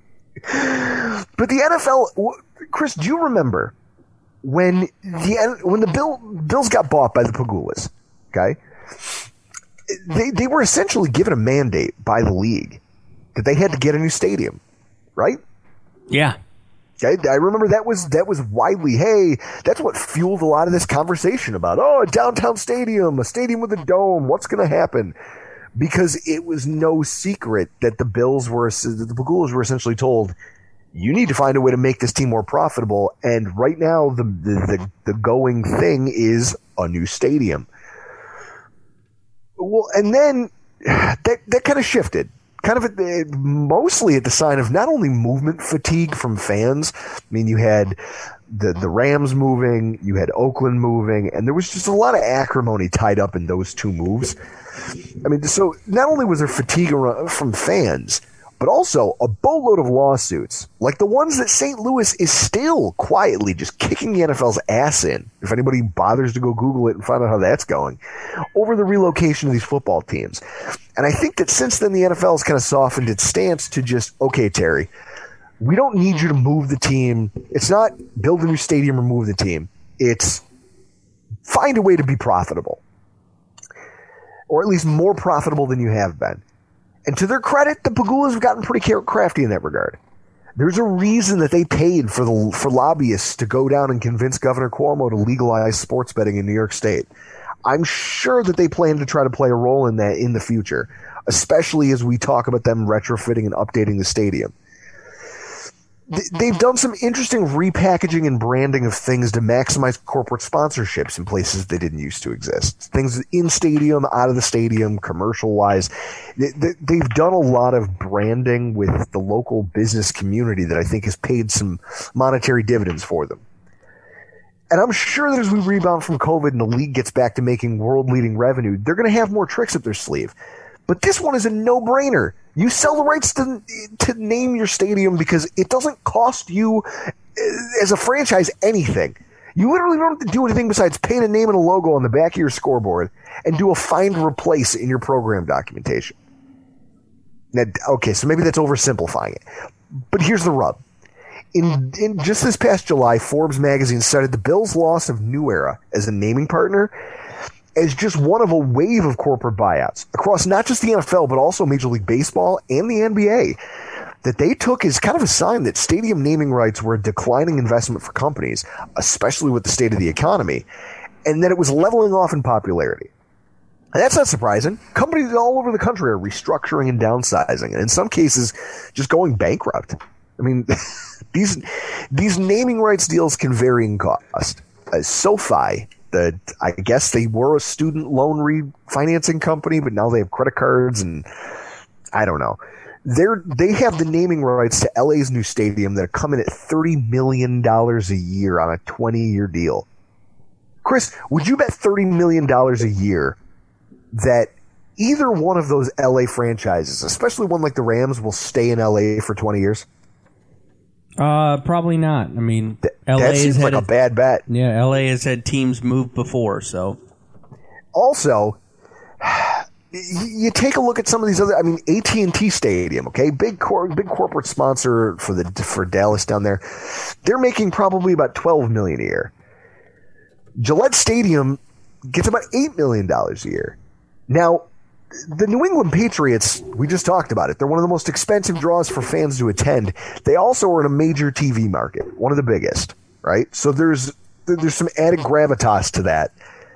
But the N F L, Chris, do you remember when the when the Bill, Bills got bought by the Pagulas? Okay, they they were essentially given a mandate by the league that they had to get a new stadium, right? Yeah. I, I remember that was that was widely, hey, that's what fueled a lot of this conversation about, oh, a downtown stadium, a stadium with a dome, what's going to happen? Because it was no secret that the Bills were, that the Pagulas were essentially told, you need to find a way to make this team more profitable, and right now the the, the, the going thing is a new stadium. Well, and then that that kind of shifted. Kind of at the, mostly at the sign of not only movement fatigue from fans. I mean, you had the, the Rams moving, you had Oakland moving, and there was just a lot of acrimony tied up in those two moves. I mean, so not only was there fatigue from fans, but also a boatload of lawsuits, like the ones that Saint Louis is still quietly just kicking the N F L's ass in, if anybody bothers to go Google it and find out how that's going, over the relocation of these football teams. And I think that since then the N F L has kind of softened its stance to just, okay, Terry, we don't need you to move the team. It's not build a new stadium or move the team. It's find a way to be profitable, or at least more profitable than you have been. And to their credit, the Pagulas have gotten pretty crafty in that regard. There's a reason that they paid for the for lobbyists to go down and convince Governor Cuomo to legalize sports betting in New York State. I'm sure that they plan to try to play a role in that in the future, especially as we talk about them retrofitting and updating the stadium. They've done some interesting repackaging and branding of things to maximize corporate sponsorships in places they didn't used to exist. Things in stadium, out of the stadium, commercial-wise. They've done a lot of branding with the local business community that I think has paid some monetary dividends for them. And I'm sure that as we rebound from COVID and the league gets back to making world-leading revenue, they're going to have more tricks up their sleeve. But this one is a no-brainer. You sell the rights to to name your stadium because it doesn't cost you, as a franchise, anything. You literally don't have to do anything besides paint a name and a logo on the back of your scoreboard and do a find or replace in your program documentation. Now, okay, so maybe that's oversimplifying it. But here's the rub. In, in just this past July, Forbes magazine cited the Bills' loss of New Era as a naming partner as just one of a wave of corporate buyouts across not just the N F L, but also Major League Baseball and the N B A that they took as kind of a sign that stadium naming rights were a declining investment for companies, especially with the state of the economy, and that it was leveling off in popularity. And that's not surprising. Companies all over the country are restructuring and downsizing, and in some cases, just going bankrupt. I mean, these these naming rights deals can vary in cost. Uh, SoFi, the, I guess they were a student loan refinancing company, but now they have credit cards, and I don't know. They're, they have the naming rights to L A's new stadium that are coming at thirty million dollars a year on a twenty-year deal. Chris, would you bet thirty million dollars a year that either one of those L A franchises, especially one like the Rams, will stay in L A for twenty years? Uh, probably not. I mean, Th- L A that seems like had a bad bet. Yeah, L A has had teams move before, so. Also, you take a look at some of these other. I mean, A T and T Stadium, okay, big cor- big corporate sponsor for the for Dallas down there. They're making probably about twelve million dollars a year. Gillette Stadium gets about eight million dollars a year. Now, the New England Patriots, we just talked about it. They're one of the most expensive draws for fans to attend. They also are in a major T V market, one of the biggest, right? So there's there's some added gravitas to that.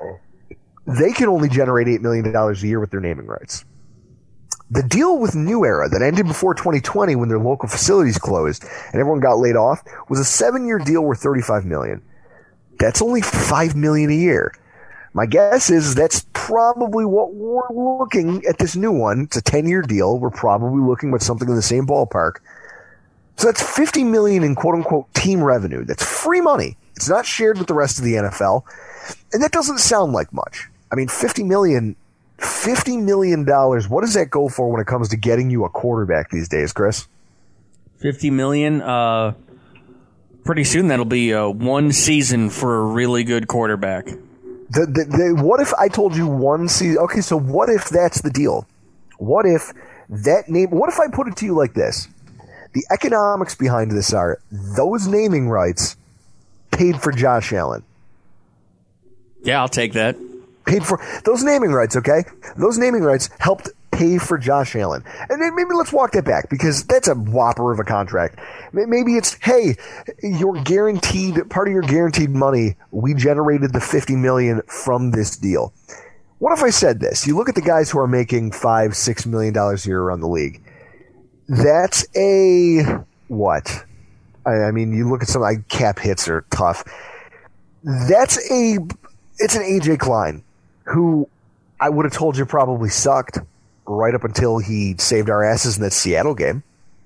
They can only generate eight million dollars a year with their naming rights. The deal with New Era that ended before twenty twenty when their local facilities closed and everyone got laid off was a seven-year deal worth thirty-five million dollars. That's only five million dollars a year. My guess is that's probably what we're looking at this new one. It's a ten-year deal. We're probably looking at something in the same ballpark. So that's fifty million dollars in quote-unquote team revenue. That's free money. It's not shared with the rest of the N F L. And that doesn't sound like much. I mean, fifty million dollars, fifty million dollars, what does that go for when it comes to getting you a quarterback these days, Chris? fifty million dollars, uh, pretty soon that'll be uh, one season for a really good quarterback. The, the, the, what if I told you one season? Okay, so what if that's the deal? What if that name, what if I put it to you like this? The economics behind this are those naming rights paid for Josh Allen. Yeah, I'll take that. Paid for those naming rights, okay? Those naming rights helped pay for Josh Allen. And then maybe let's walk that back because that's a whopper of a contract. Maybe it's, hey, your guaranteed, part of your guaranteed money, we generated the fifty million dollars from this deal. What if I said this? You look at the guys who are making five, six million dollars a year around the league. That's a, what? I, I mean, you look at some, like, cap hits are tough. That's a, it's an A J Klein, who I would have told you probably sucked right up until he saved our asses in that Seattle game.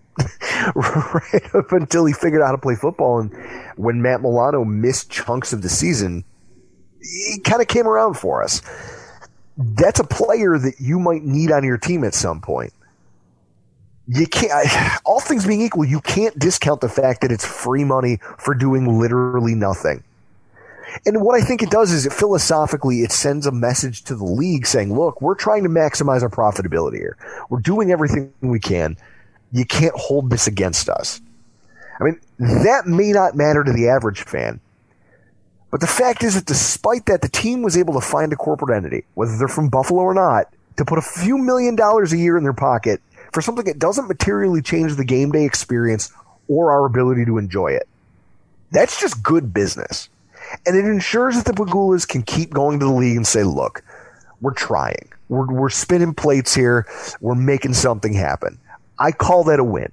Right up until he figured out how to play football. And when Matt Milano missed chunks of the season, he kind of came around for us. That's a player that you might need on your team at some point. You can't, all things being equal, you can't discount the fact that it's free money for doing literally nothing. And what I think it does is it philosophically, it sends a message to the league saying, look, we're trying to maximize our profitability here. We're doing everything we can. You can't hold this against us. I mean, that may not matter to the average fan. But the fact is that despite that, the team was able to find a corporate entity, whether they're from Buffalo or not, to put a few million dollars a year in their pocket for something that doesn't materially change the game day experience or our ability to enjoy it. That's just good business. And it ensures that the Pegulas can keep going to the league and say, look, we're trying. We're, we're spinning plates here. We're making something happen. I call that a win.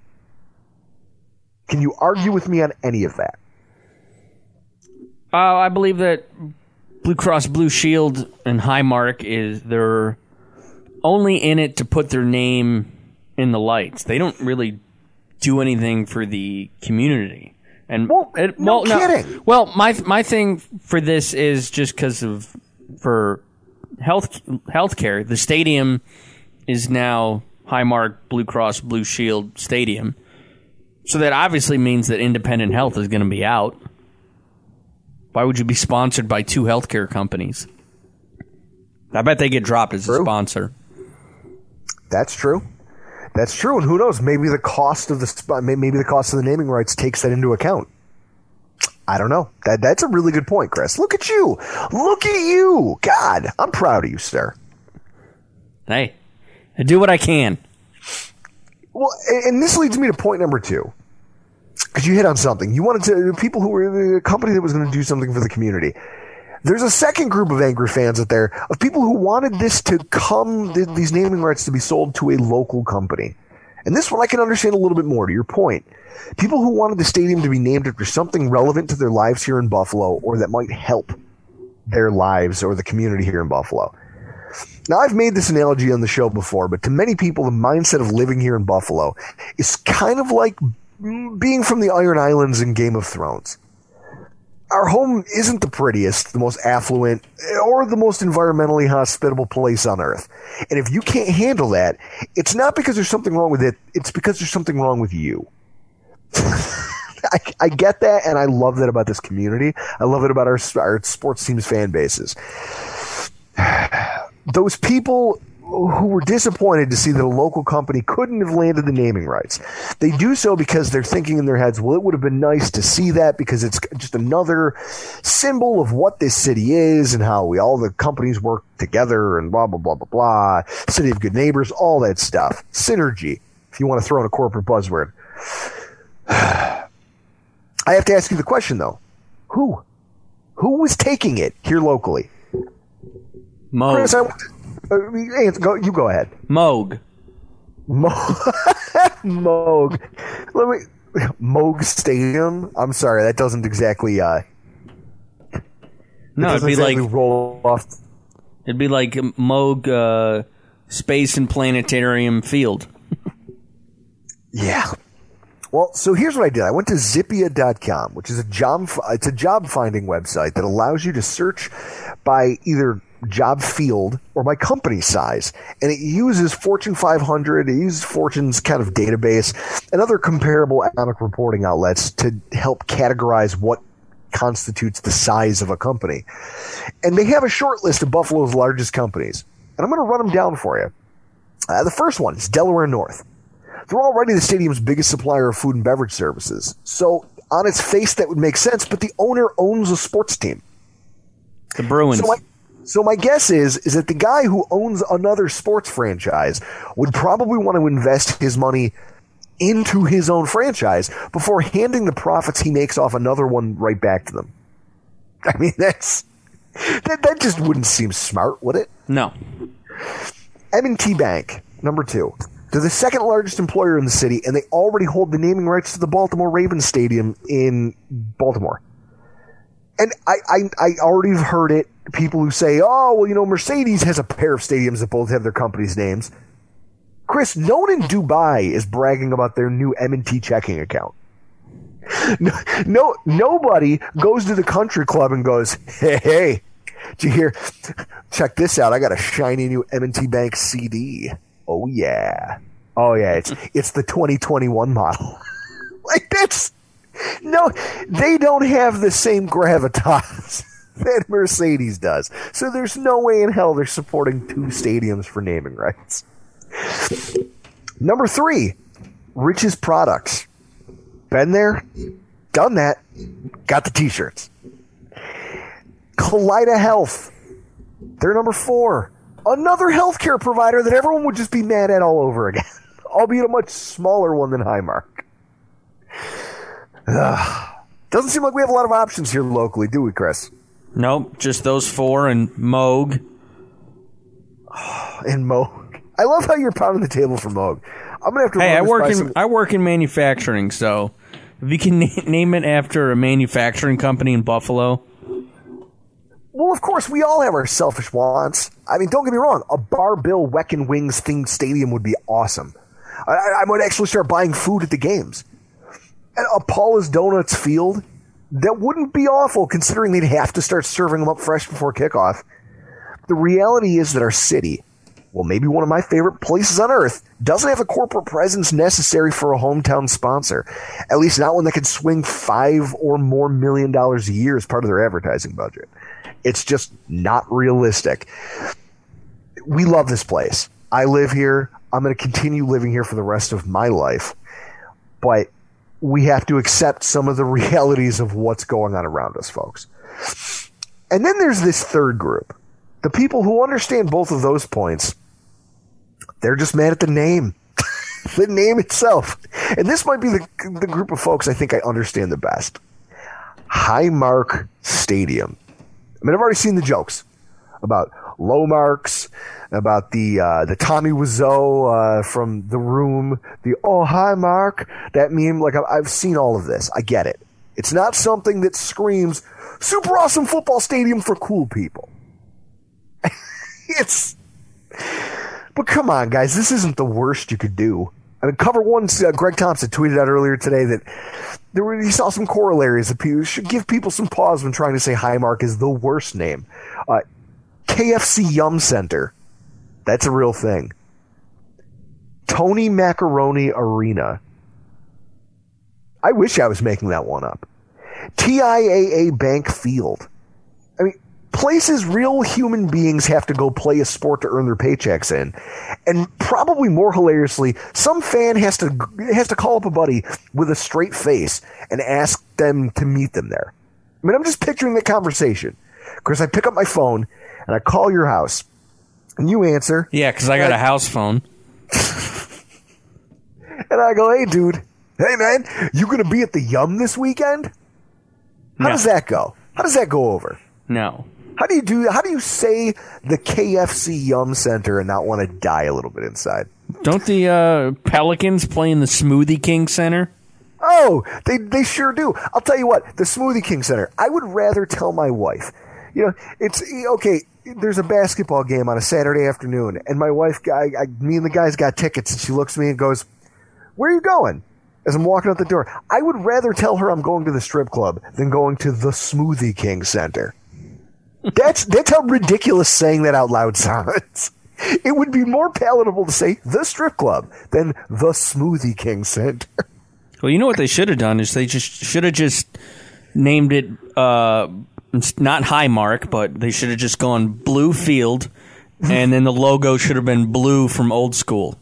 Can you argue with me on any of that? Uh, I believe that Blue Cross Blue Shield and Highmark is they're only in it to put their name in the lights. They don't really do anything for the community. And well, it, no well, kidding. No, well, my my thing for this is just because of for health healthcare. The stadium is now Highmark Blue Cross Blue Shield Stadium, so that obviously means that independent health is going to be out. Why would you be sponsored by two healthcare companies? I bet they get dropped as True. a sponsor. That's true. That's true, and who knows? Maybe the cost of the maybe the cost of the naming rights takes that into account. I don't know. That that's a really good point, Chris. Look at you. Look at you. God, I'm proud of you, sir. Hey, I do what I can. Well, and this leads me to point number two, because you hit on something. You wanted to people who were a company that was going to do something for the community. There's a second group of angry fans out there of people who wanted this to come, these naming rights to be sold to a local company. And this one I can understand a little bit more, to your point. People who wanted the stadium to be named after something relevant to their lives here in Buffalo or that might help their lives or the community here in Buffalo. Now, I've made this analogy on the show before, but to many people, the mindset of living here in Buffalo is kind of like being from the Iron Islands in Game of Thrones. Our home isn't the prettiest, the most affluent, or the most environmentally hospitable place on earth. And if you can't handle that, it's not because there's something wrong with it, it's because there's something wrong with you. I, I get that, and I love that about this community. I love it about our, our sports teams' fan bases. Those people who were disappointed to see that a local company couldn't have landed the naming rights. They do so because they're thinking in their heads, well, it would have been nice to see that because it's just another symbol of what this city is and how we all the companies work together and blah, blah, blah, blah, blah. City of good neighbors, all that stuff. Synergy, if you want to throw in a corporate buzzword. I have to ask you the question, though. Who? Who was taking it here locally? Moog. Chris, I, uh, go, you go ahead. Moog. Moog. Moog. Let me. Moog Stadium. I'm sorry, that doesn't exactly. Uh, no, doesn't it'd be exactly like roll off. It'd be like Moog uh, Space and Planetarium Field. Yeah. Well, so here's what I did. I went to Zippia dot com, which is a job. It's a job finding website that allows you to search by either job field or by company size, and it uses Fortune five hundred. It uses Fortune's kind of database and other comparable economic reporting outlets to help categorize what constitutes the size of a company. And they have a short list of Buffalo's largest companies, and I'm going to run them down for you. Uh, the first one is Delaware North. They're already the stadium's biggest supplier of food and beverage services. So on its face, that would make sense, but the owner owns a sports team. The Bruins. So my, so my guess is, is that the guy who owns another sports franchise would probably want to invest his money into his own franchise before handing the profits he makes off another one right back to them. I mean, that's that, that just wouldn't seem smart, would it? No. M and T Bank, number two. They're the second largest employer in the city, and they already hold the naming rights to the Baltimore Ravens Stadium in Baltimore. And I, I, I already have heard it. People who say, oh, well, you know, Mercedes has a pair of stadiums that both have their companies' names. Chris, no one in Dubai is bragging about their new M and T checking account. No, no, nobody goes to the country club and goes, hey, hey, did you hear? Check this out. I got a shiny new M and T Bank C D. Oh yeah, oh yeah. It's it's the twenty twenty-one model. Like that's no, they don't have the same gravitas that Mercedes does. So there's no way in hell they're supporting two stadiums for naming rights. Number three, Rich's Products. Been there, done that, got the T-shirts. Kaleida Health. They're number four. Another healthcare provider that everyone would just be mad at all over again, albeit a much smaller one than Highmark. Ugh. Doesn't seem like we have a lot of options here locally, do we, Chris? Nope, just those four and Moog. And Moog. I love how you're pounding the table for Moog. I'm gonna have to. Hey, I work in some... I work in manufacturing, so if you can na- name it after a manufacturing company in Buffalo. Well, of course, we all have our selfish wants. I mean, don't get me wrong. A Bar Bill Weck and Wings themed stadium would be awesome. I, I might actually start buying food at the games. And a Paula's Donuts field, that wouldn't be awful considering they'd have to start serving them up fresh before kickoff. The reality is that our city, well, maybe one of my favorite places on earth, doesn't have a corporate presence necessary for a hometown sponsor. At least not one that can swing five or more million dollars a year as part of their advertising budget. It's just not realistic. We love this place. I live here. I'm going to continue living here for the rest of my life. But we have to accept some of the realities of what's going on around us, folks. And then there's this third group. The people who understand both of those points, they're just mad at the name. The name itself. And this might be the, the group of folks I think I understand the best. Highmark Stadium. I mean, I've already seen the jokes about low marks, about the uh, the Tommy Wiseau uh, from The Room, the oh hi Mark, that meme. Like I've seen all of this. I get it. It's not something that screams super awesome football stadium for cool people. It's, but come on, guys, this isn't the worst you could do. I mean, Cover One, uh, Greg Thompson tweeted out earlier today that there were, he saw some corollaries that people should give people some pause when trying to say Highmark is the worst name. Uh, K F C Yum Center, that's a real thing. Tony Macaroni Arena. I wish I was making that one up. T I A A Bank Field. I mean, places real human beings have to go play a sport to earn their paychecks in. And probably more hilariously, some fan has to has to call up a buddy with a straight face and ask them to meet them there. I mean, I'm just picturing the conversation. Chris, I pick up my phone and I call your house. And you answer. Yeah, because I got I, a house phone. And I go, hey, dude. Hey, man, you going to be at the Yum this weekend? How No. does that go? How does that go over? No. How do you do? How do you say the K F C Yum Center and not want to die a little bit inside? Don't the uh, Pelicans play in the Smoothie King Center? Oh, they they sure do. I'll tell you what, the Smoothie King Center. I would rather tell my wife. You know, it's okay. There's a basketball game on a Saturday afternoon, and my wife, I, I, me and the guys got tickets, and she looks at me and goes, "Where are you going?" As I'm walking out the door, I would rather tell her I'm going to the strip club than going to the Smoothie King Center. That's that's how ridiculous saying that out loud sounds. It would be more palatable to say the strip club than the Smoothie King Center. Well, you know what they should have done is they just should have just named it uh, not Highmark, but they should have just gone Blue Field, and then the logo should have been blue from Old School.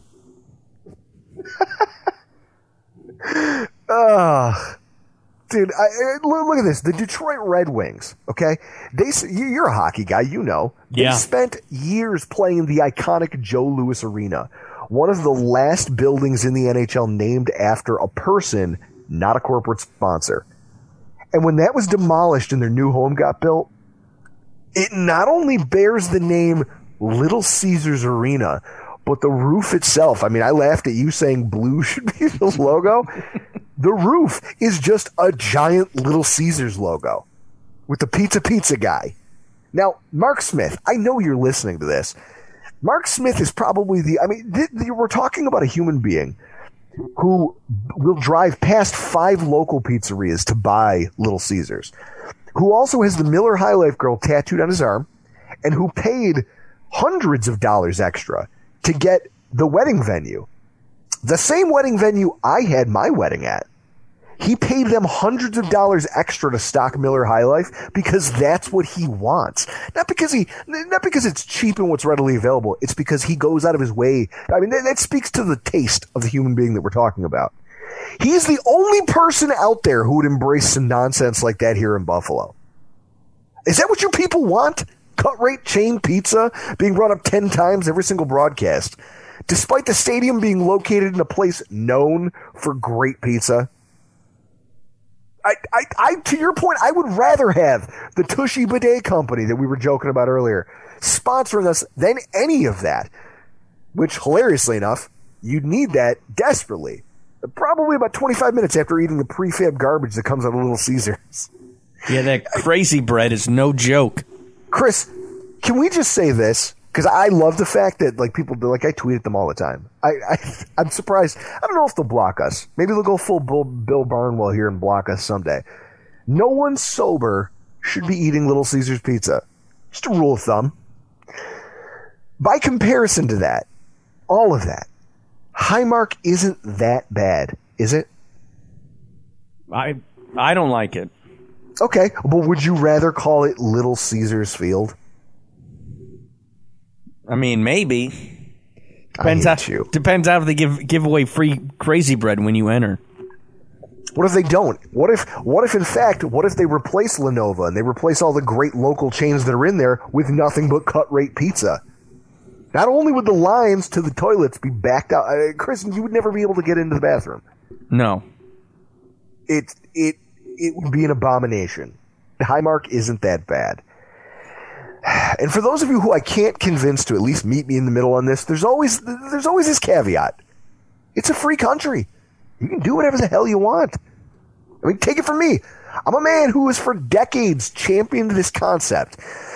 Ugh. Dude, I, I, look, look at this. The Detroit Red Wings, okay? They You're a hockey guy, you know. They Yeah. spent years playing the iconic Joe Louis Arena, one of the last buildings in the N H L named after a person, not a corporate sponsor. And when that was demolished and their new home got built, it not only bears the name Little Caesars Arena, but the roof itself. I mean, I laughed at you saying blue should be the logo. The roof is just a giant Little Caesars logo with the Pizza Pizza guy. Now, Mark Smith, I know you're listening to this. Mark Smith is probably the, I mean, th- th- we're talking about a human being who will drive past five local pizzerias to buy Little Caesars, who also has the Miller High Life girl tattooed on his arm, and who paid hundreds of dollars extra to get the wedding venue. The same wedding venue I had my wedding at. He paid them hundreds of dollars extra to stock Miller High Life because that's what he wants. Not because he, not because it's cheap and what's readily available. It's because he goes out of his way. I mean, that, that speaks to the taste of the human being that we're talking about. He's the only person out there who would embrace some nonsense like that here in Buffalo. Is that what you people want? Cut rate chain pizza being brought up ten times every single broadcast, despite the stadium being located in a place known for great pizza. I, I, I, to your point, I would rather have the Tushy Bidet Company that we were joking about earlier sponsoring us than any of that, which, hilariously enough, you'd need that desperately. Probably about twenty-five minutes after eating the prefab garbage that comes out of Little Caesars. Yeah, that crazy bread is no joke. Chris, can we just say this? Because I love the fact that like people do, like I tweet at them all the time. I, I I'm surprised. I don't know if they'll block us. Maybe they'll go full Bill, Bill Barnwell here and block us someday. No one sober should be eating Little Caesars pizza. Just a rule of thumb. By comparison to that, all of that, Highmark isn't that bad, is it? I I don't like it. Okay, but would you rather call it Little Caesars Field? I mean, maybe. Depends I hate how, you. Depends how they give give away free crazy bread when you enter. What if they don't? What if, what if in fact, what if they replace Lenovo and they replace all the great local chains that are in there with nothing but cut rate pizza? Not only would the lines to the toilets be backed out, uh, Chris, you would never be able to get into the bathroom. No. It it it would be an abomination. Highmark isn't that bad. And for those of you who I can't convince to at least meet me in the middle on this, there's always there's always this caveat. It's a free country. You can do whatever the hell you want. I mean, take it from me. I'm a man who has for decades championed this concept.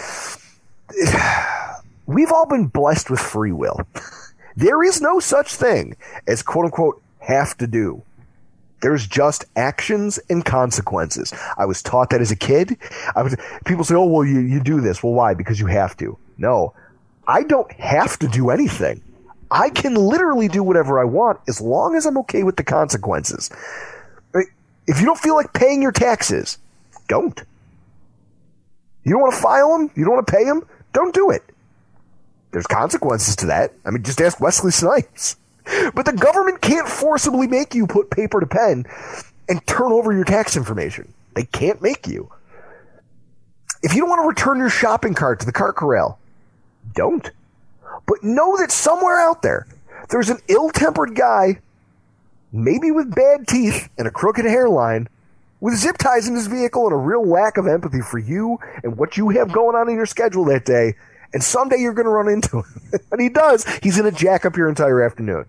We've all been blessed with free will. There is no such thing as quote-unquote have to do. There's just actions and consequences. I was taught that as a kid. I was, people say, oh, well, you, you do this. Well, why? Because you have to. No, I don't have to do anything. I can literally do whatever I want as long as I'm okay with the consequences. I mean, If you don't feel like paying your taxes, don't. You don't want to file them? You don't want to pay them? Don't do it. There's consequences to that. I mean, just ask Wesley Snipes. But the government can't forcibly make you put paper to pen and turn over your tax information. They can't make you. If you don't want to return your shopping cart to the cart corral, don't. But know that somewhere out there, there's an ill-tempered guy, maybe with bad teeth and a crooked hairline, with zip ties in his vehicle and a real lack of empathy for you and what you have going on in your schedule that day, and someday you're going to run into him. And he does. He's going to jack up your entire afternoon.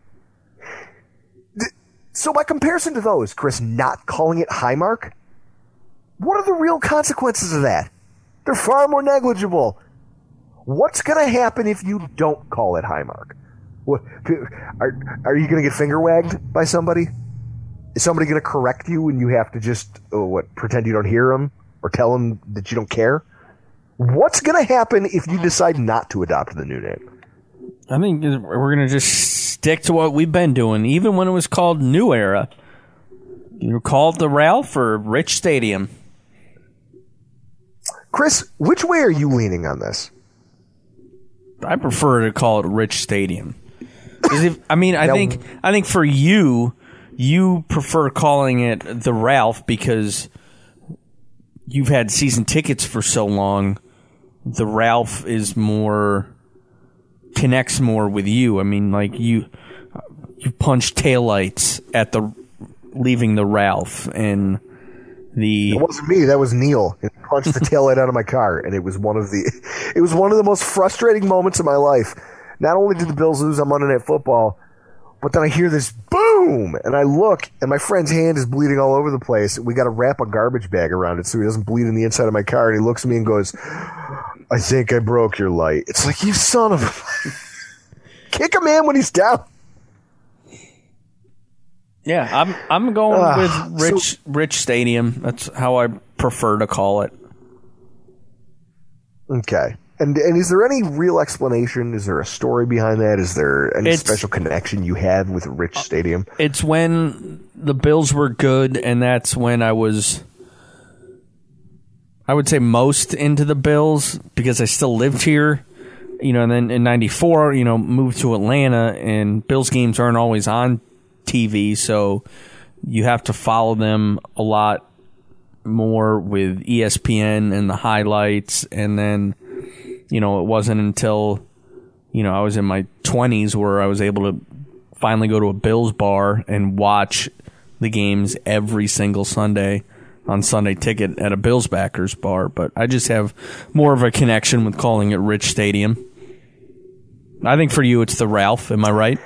So by comparison to those, Chris, not calling it Highmark, what are the real consequences of that? They're far more negligible. What's going to happen if you don't call it Highmark? What, are, are you going to get finger wagged by somebody? Is somebody going to correct you and you have to just, oh, what, pretend you don't hear them or tell them that you don't care? What's going to happen if you decide not to adopt the new name? I think we're going to just stick to what we've been doing, even when it was called New Era. You called the Ralph or Rich Stadium. Chris, which way are you leaning on this? I prefer to call it Rich Stadium. If, I mean, I now, think I think for you, you prefer calling it the Ralph because you've had season tickets for so long. The Ralph is more connects more with you. I mean, like you, you punched taillights at the leaving the Ralph, and the it wasn't me. That was Neil. He punched the taillight out of my car, and it was one of the it was one of the most frustrating moments of my life. Not only did the Bills lose on Monday Night Football, but then I hear this boom, and I look, and my friend's hand is bleeding all over the place. We got to wrap a garbage bag around it so he doesn't bleed in the inside of my car. And he looks at me and goes, "I think I broke your light." It's like, you son of a... Kick a man when he's down. Yeah, I'm I'm going uh, with Rich so, Rich Stadium. That's how I prefer to call it. Okay. And and is there any real explanation? Is there a story behind that? Is there any it's, special connection you have with Rich Stadium? It's when the Bills were good, and that's when I was, I would say, most into the Bills because I still lived here. You know, and then in ninety-four, you know, moved to Atlanta, and Bills games aren't always on T V, so you have to follow them a lot more with E S P N and the highlights, and then, you know, it wasn't until, you know, I was in my twenties where I was able to finally go to a Bills bar and watch the games every single Sunday on Sunday Ticket at a Bills backers bar. But I just have more of a connection with calling it Rich Stadium. I think for you it's the Ralph, am I right?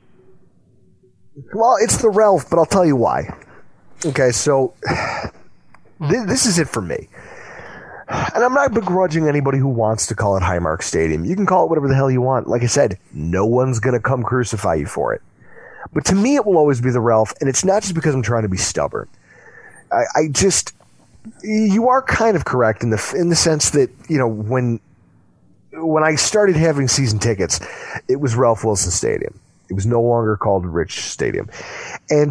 Well, it's the Ralph, but I'll tell you why. Okay, so th- this is it for me. And I'm not begrudging anybody who wants to call it Highmark Stadium. You can call it whatever the hell you want. Like I said, no one's going to come crucify you for it. But to me, it will always be the Ralph, and it's not just because I'm trying to be stubborn. I, I just, you are kind of correct in the in the sense that, you know, when when I started having season tickets, it was Ralph Wilson Stadium. It was no longer called Rich Stadium. And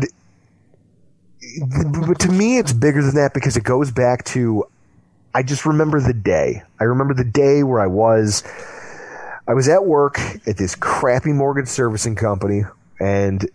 but to me, it's bigger than that because it goes back to, I just remember the day. I remember the day where I was, I was at work at this crappy mortgage servicing company, and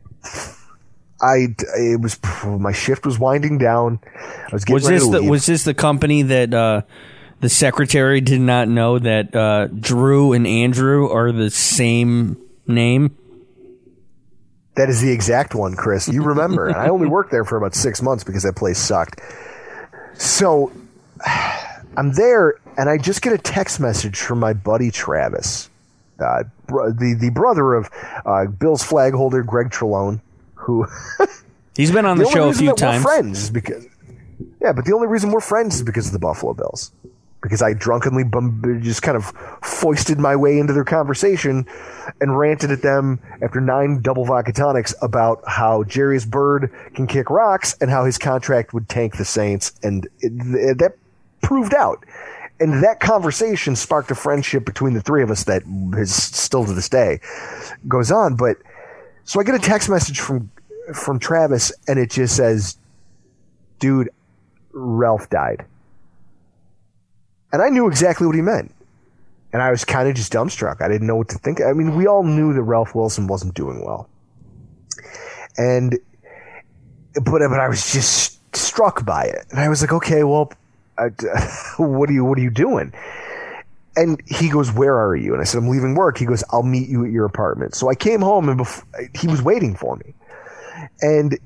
I, it was, my shift was winding down. I was getting was ready this to the, leave. Was this the company that uh, the secretary did not know that uh, Drew and Andrew are the same name? That is the exact one, Chris. You remember. And I only worked there for about six months because that place sucked. So I'm there, and I just get a text message from my buddy Travis, uh, br- the, the brother of uh, Bill's flag holder, Greg Trelone, who... He's been on the, the show a few times. We're friends is because, yeah, but the only reason we're friends is because of the Buffalo Bills. Because I drunkenly bum- just kind of foisted my way into their conversation and ranted at them after nine double vodka tonics about how Jarius Byrd can kick rocks and how his contract would tank the Saints. And it, it, that proved out. And that conversation sparked a friendship between the three of us that is still to this day goes on. But so I get a text message from from Travis, and it just says, dude, Ralph died. And I knew exactly what he meant. And I was kind of just dumbstruck. I didn't know what to think. I mean, we all knew that Ralph Wilson wasn't doing well. And, but, but I was just struck by it. And I was like, okay, well, I, what are you, what are you doing? And he goes, where are you? And I said, I'm leaving work. He goes, I'll meet you at your apartment. So I came home and before, he was waiting for me. And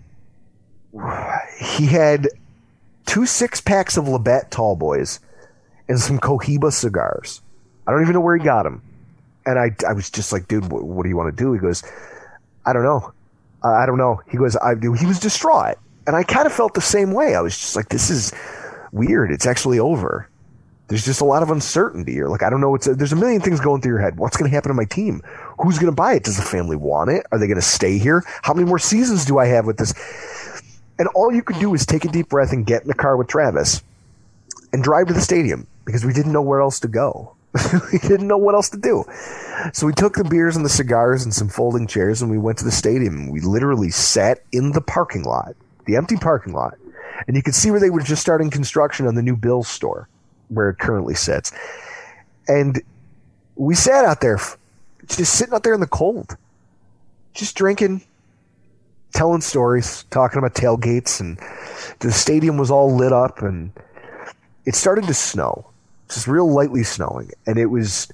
he had two six packs of Labatt Tall Boys and some Cohiba cigars. I don't even know where he got them. And I, I was just like, dude, what, what do you want to do? He goes, I don't know. Uh, I don't know. He goes, I do. He was distraught. And I kind of felt the same way. I was just like, this is weird. It's actually over. There's just a lot of uncertainty here. Like, I don't know. It's a, there's a million things going through your head. What's going to happen to my team? Who's going to buy it? Does the family want it? Are they going to stay here? How many more seasons do I have with this? And all you could do is take a deep breath and get in the car with Travis and drive to the stadium because we didn't know where else to go. We didn't know what else to do. So we took the beers and the cigars and some folding chairs and we went to the stadium. We literally sat in the parking lot, the empty parking lot. And you could see where they were just starting construction on the new Bills store where it currently sits. And we sat out there, just sitting out there in the cold, just drinking, telling stories, talking about tailgates. And the stadium was all lit up and it started to snow. Just real lightly snowing, and it was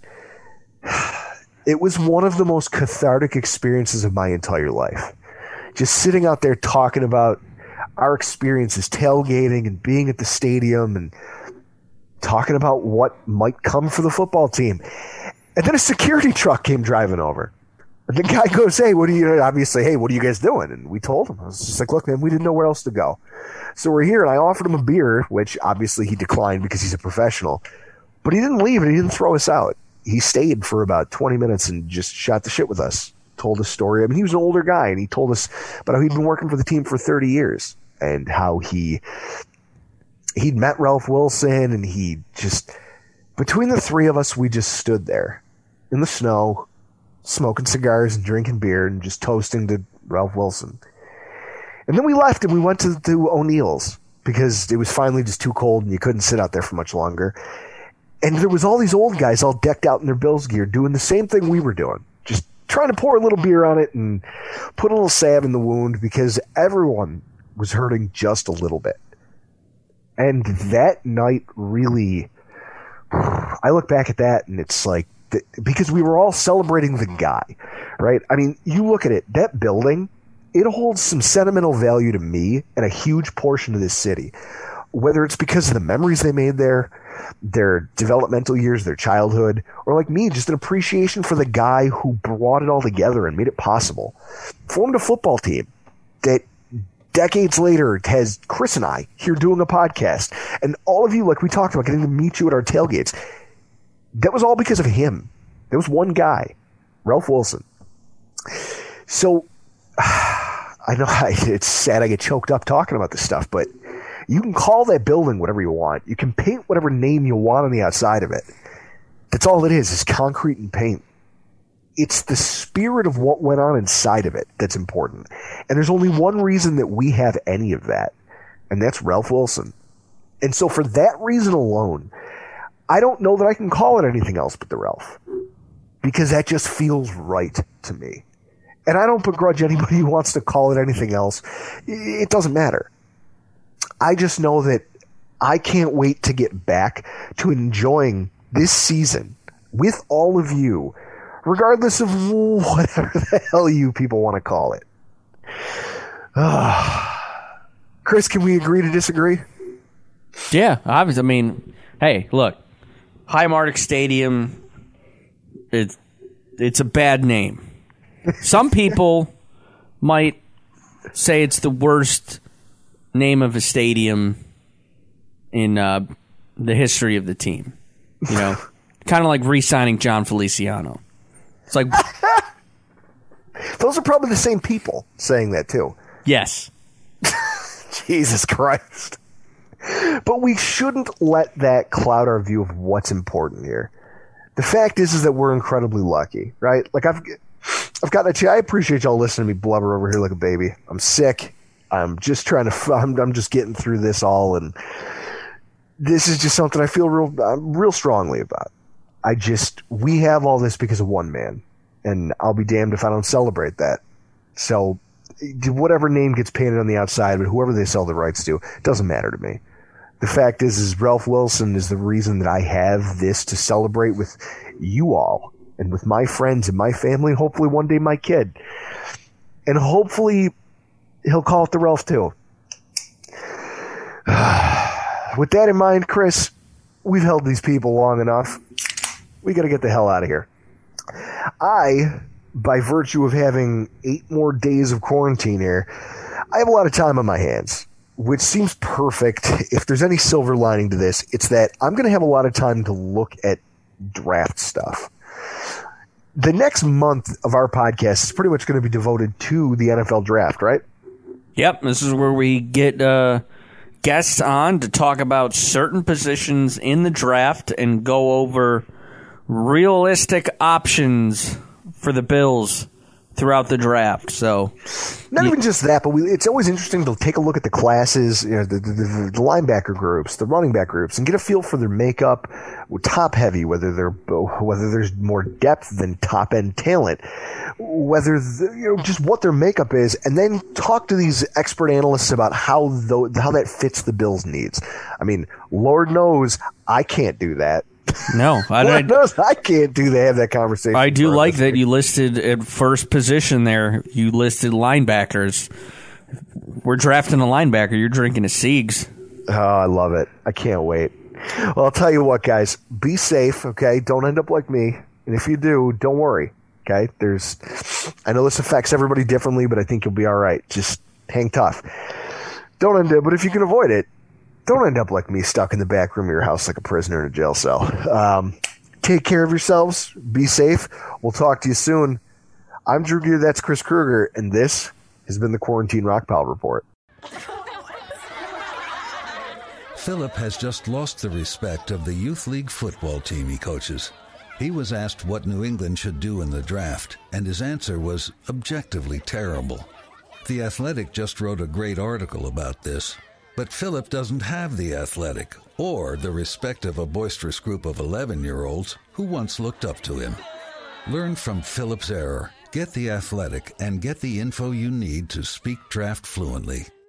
it was one of the most cathartic experiences of my entire life. Just sitting out there talking about our experiences tailgating and being at the stadium and talking about what might come for the football team. And then a security truck came driving over. And the guy goes, hey, what are you, obviously, hey, what are you guys doing? And we told him. I was just like, look, man, we didn't know where else to go. So we're here, and I offered him a beer, which obviously he declined because he's a professional. But he didn't leave and he didn't throw us out. He stayed for about twenty minutes and just shot the shit with us. Told a story. I mean, he was an older guy and he told us about how he'd been working for the team for thirty years and how he he'd met Ralph Wilson and he just, between the three of us, we just stood there in the snow, smoking cigars and drinking beer and just toasting to Ralph Wilson. And then we left and we went to, to O'Neill's because it was finally just too cold and you couldn't sit out there for much longer. And there was all these old guys all decked out in their Bills gear doing the same thing we were doing. Just trying to pour a little beer on it and put a little salve in the wound because everyone was hurting just a little bit. And that night really, I look back at that and it's like, because we were all celebrating the guy, right? I mean, you look at it, that building, it holds some sentimental value to me and a huge portion of this city. Whether it's because of the memories they made there, their developmental years, their childhood, or like me, just an appreciation for the guy who brought it all together and made it possible. Formed a football team that decades later has Chris and I here doing a podcast. And all of you, like we talked about, getting to meet you at our tailgates. That was all because of him. There was one guy, Ralph Wilson. So I know I, it's sad I get choked up talking about this stuff, but you can call that building whatever you want. You can paint whatever name you want on the outside of it. That's all it is, is concrete and paint. It's the spirit of what went on inside of it that's important. And there's only one reason that we have any of that, and that's Ralph Wilson. And so for that reason alone, I don't know that I can call it anything else but the Ralph, because that just feels right to me. And I don't begrudge anybody who wants to call it anything else. It doesn't matter. I just know that I can't wait to get back to enjoying this season with all of you, regardless of whatever the hell you people want to call it. Chris, can we agree to disagree? Yeah, obviously. I mean, hey, look, Highmark Stadium, it's, it's a bad name. Some people might say it's the worst name of a stadium in uh, the history of the team. You know, kind of like re-signing John Feliciano. It's like those are probably the same people saying that too. Yes. Jesus Christ. But we shouldn't let that cloud our view of what's important here. The fact is, is that we're incredibly lucky, right? Like I've, I've got a. I appreciate y'all listening to me blubber over here like a baby. I'm sick. I'm just trying to, I'm, I'm just getting through this all, and this is just something I feel real, uh, real strongly about. I just, we have all this because of one man, and I'll be damned if I don't celebrate that. So whatever name gets painted on the outside, but whoever they sell the rights to, it doesn't matter to me. The fact is, is Ralph Wilson is the reason that I have this to celebrate with you all and with my friends and my family, hopefully one day my kid. And hopefully he'll call it the Ralph too. With that in mind, Chris, we've held these people long enough. We got to get the hell out of here. I, by virtue of having eight more days of quarantine here, I have a lot of time on my hands, which seems perfect. If there's any silver lining to this, it's that I'm going to have a lot of time to look at draft stuff. The next month of our podcast is pretty much going to be devoted to the N F L draft, right? Yep, this is where we get uh, guests on to talk about certain positions in the draft and go over realistic options for the Bills throughout the draft. So, not yeah. even just that, but we, it's always interesting to take a look at the classes, you know, the, the, the linebacker groups, the running back groups, and get a feel for their makeup, top heavy, whether they're whether there's more depth than top end talent, whether the, you know just what their makeup is, and then talk to these expert analysts about how the, how that fits the Bills' needs. I mean, Lord knows I can't do that. No, I, Lord knows I can't do that. Have that conversation. I do like that you listed at first position there. You listed linebackers. We're drafting a linebacker. You're drinking a Siegs. Oh, I love it. I can't wait. Well, I'll tell you what, guys. Be safe, okay? Don't end up like me. And if you do, don't worry, okay? There's, I know this affects everybody differently, but I think you'll be all right. Just hang tough. Don't end up, but if you can avoid it, don't end up like me, stuck in the back room of your house like a prisoner in a jail cell. Um, take care of yourselves. Be safe. We'll talk to you soon. I'm Drew Gear. That's Chris Kruger. And this has been the Quarantine Rock Pile Report. Philip has just lost the respect of the youth league football team he coaches. He was asked what New England should do in the draft, and his answer was objectively terrible. The Athletic just wrote a great article about this. But Philip doesn't have the Athletic or the respect of a boisterous group of eleven-year-olds who once looked up to him. Learn from Philip's error, get the Athletic, and get the info you need to speak draft fluently.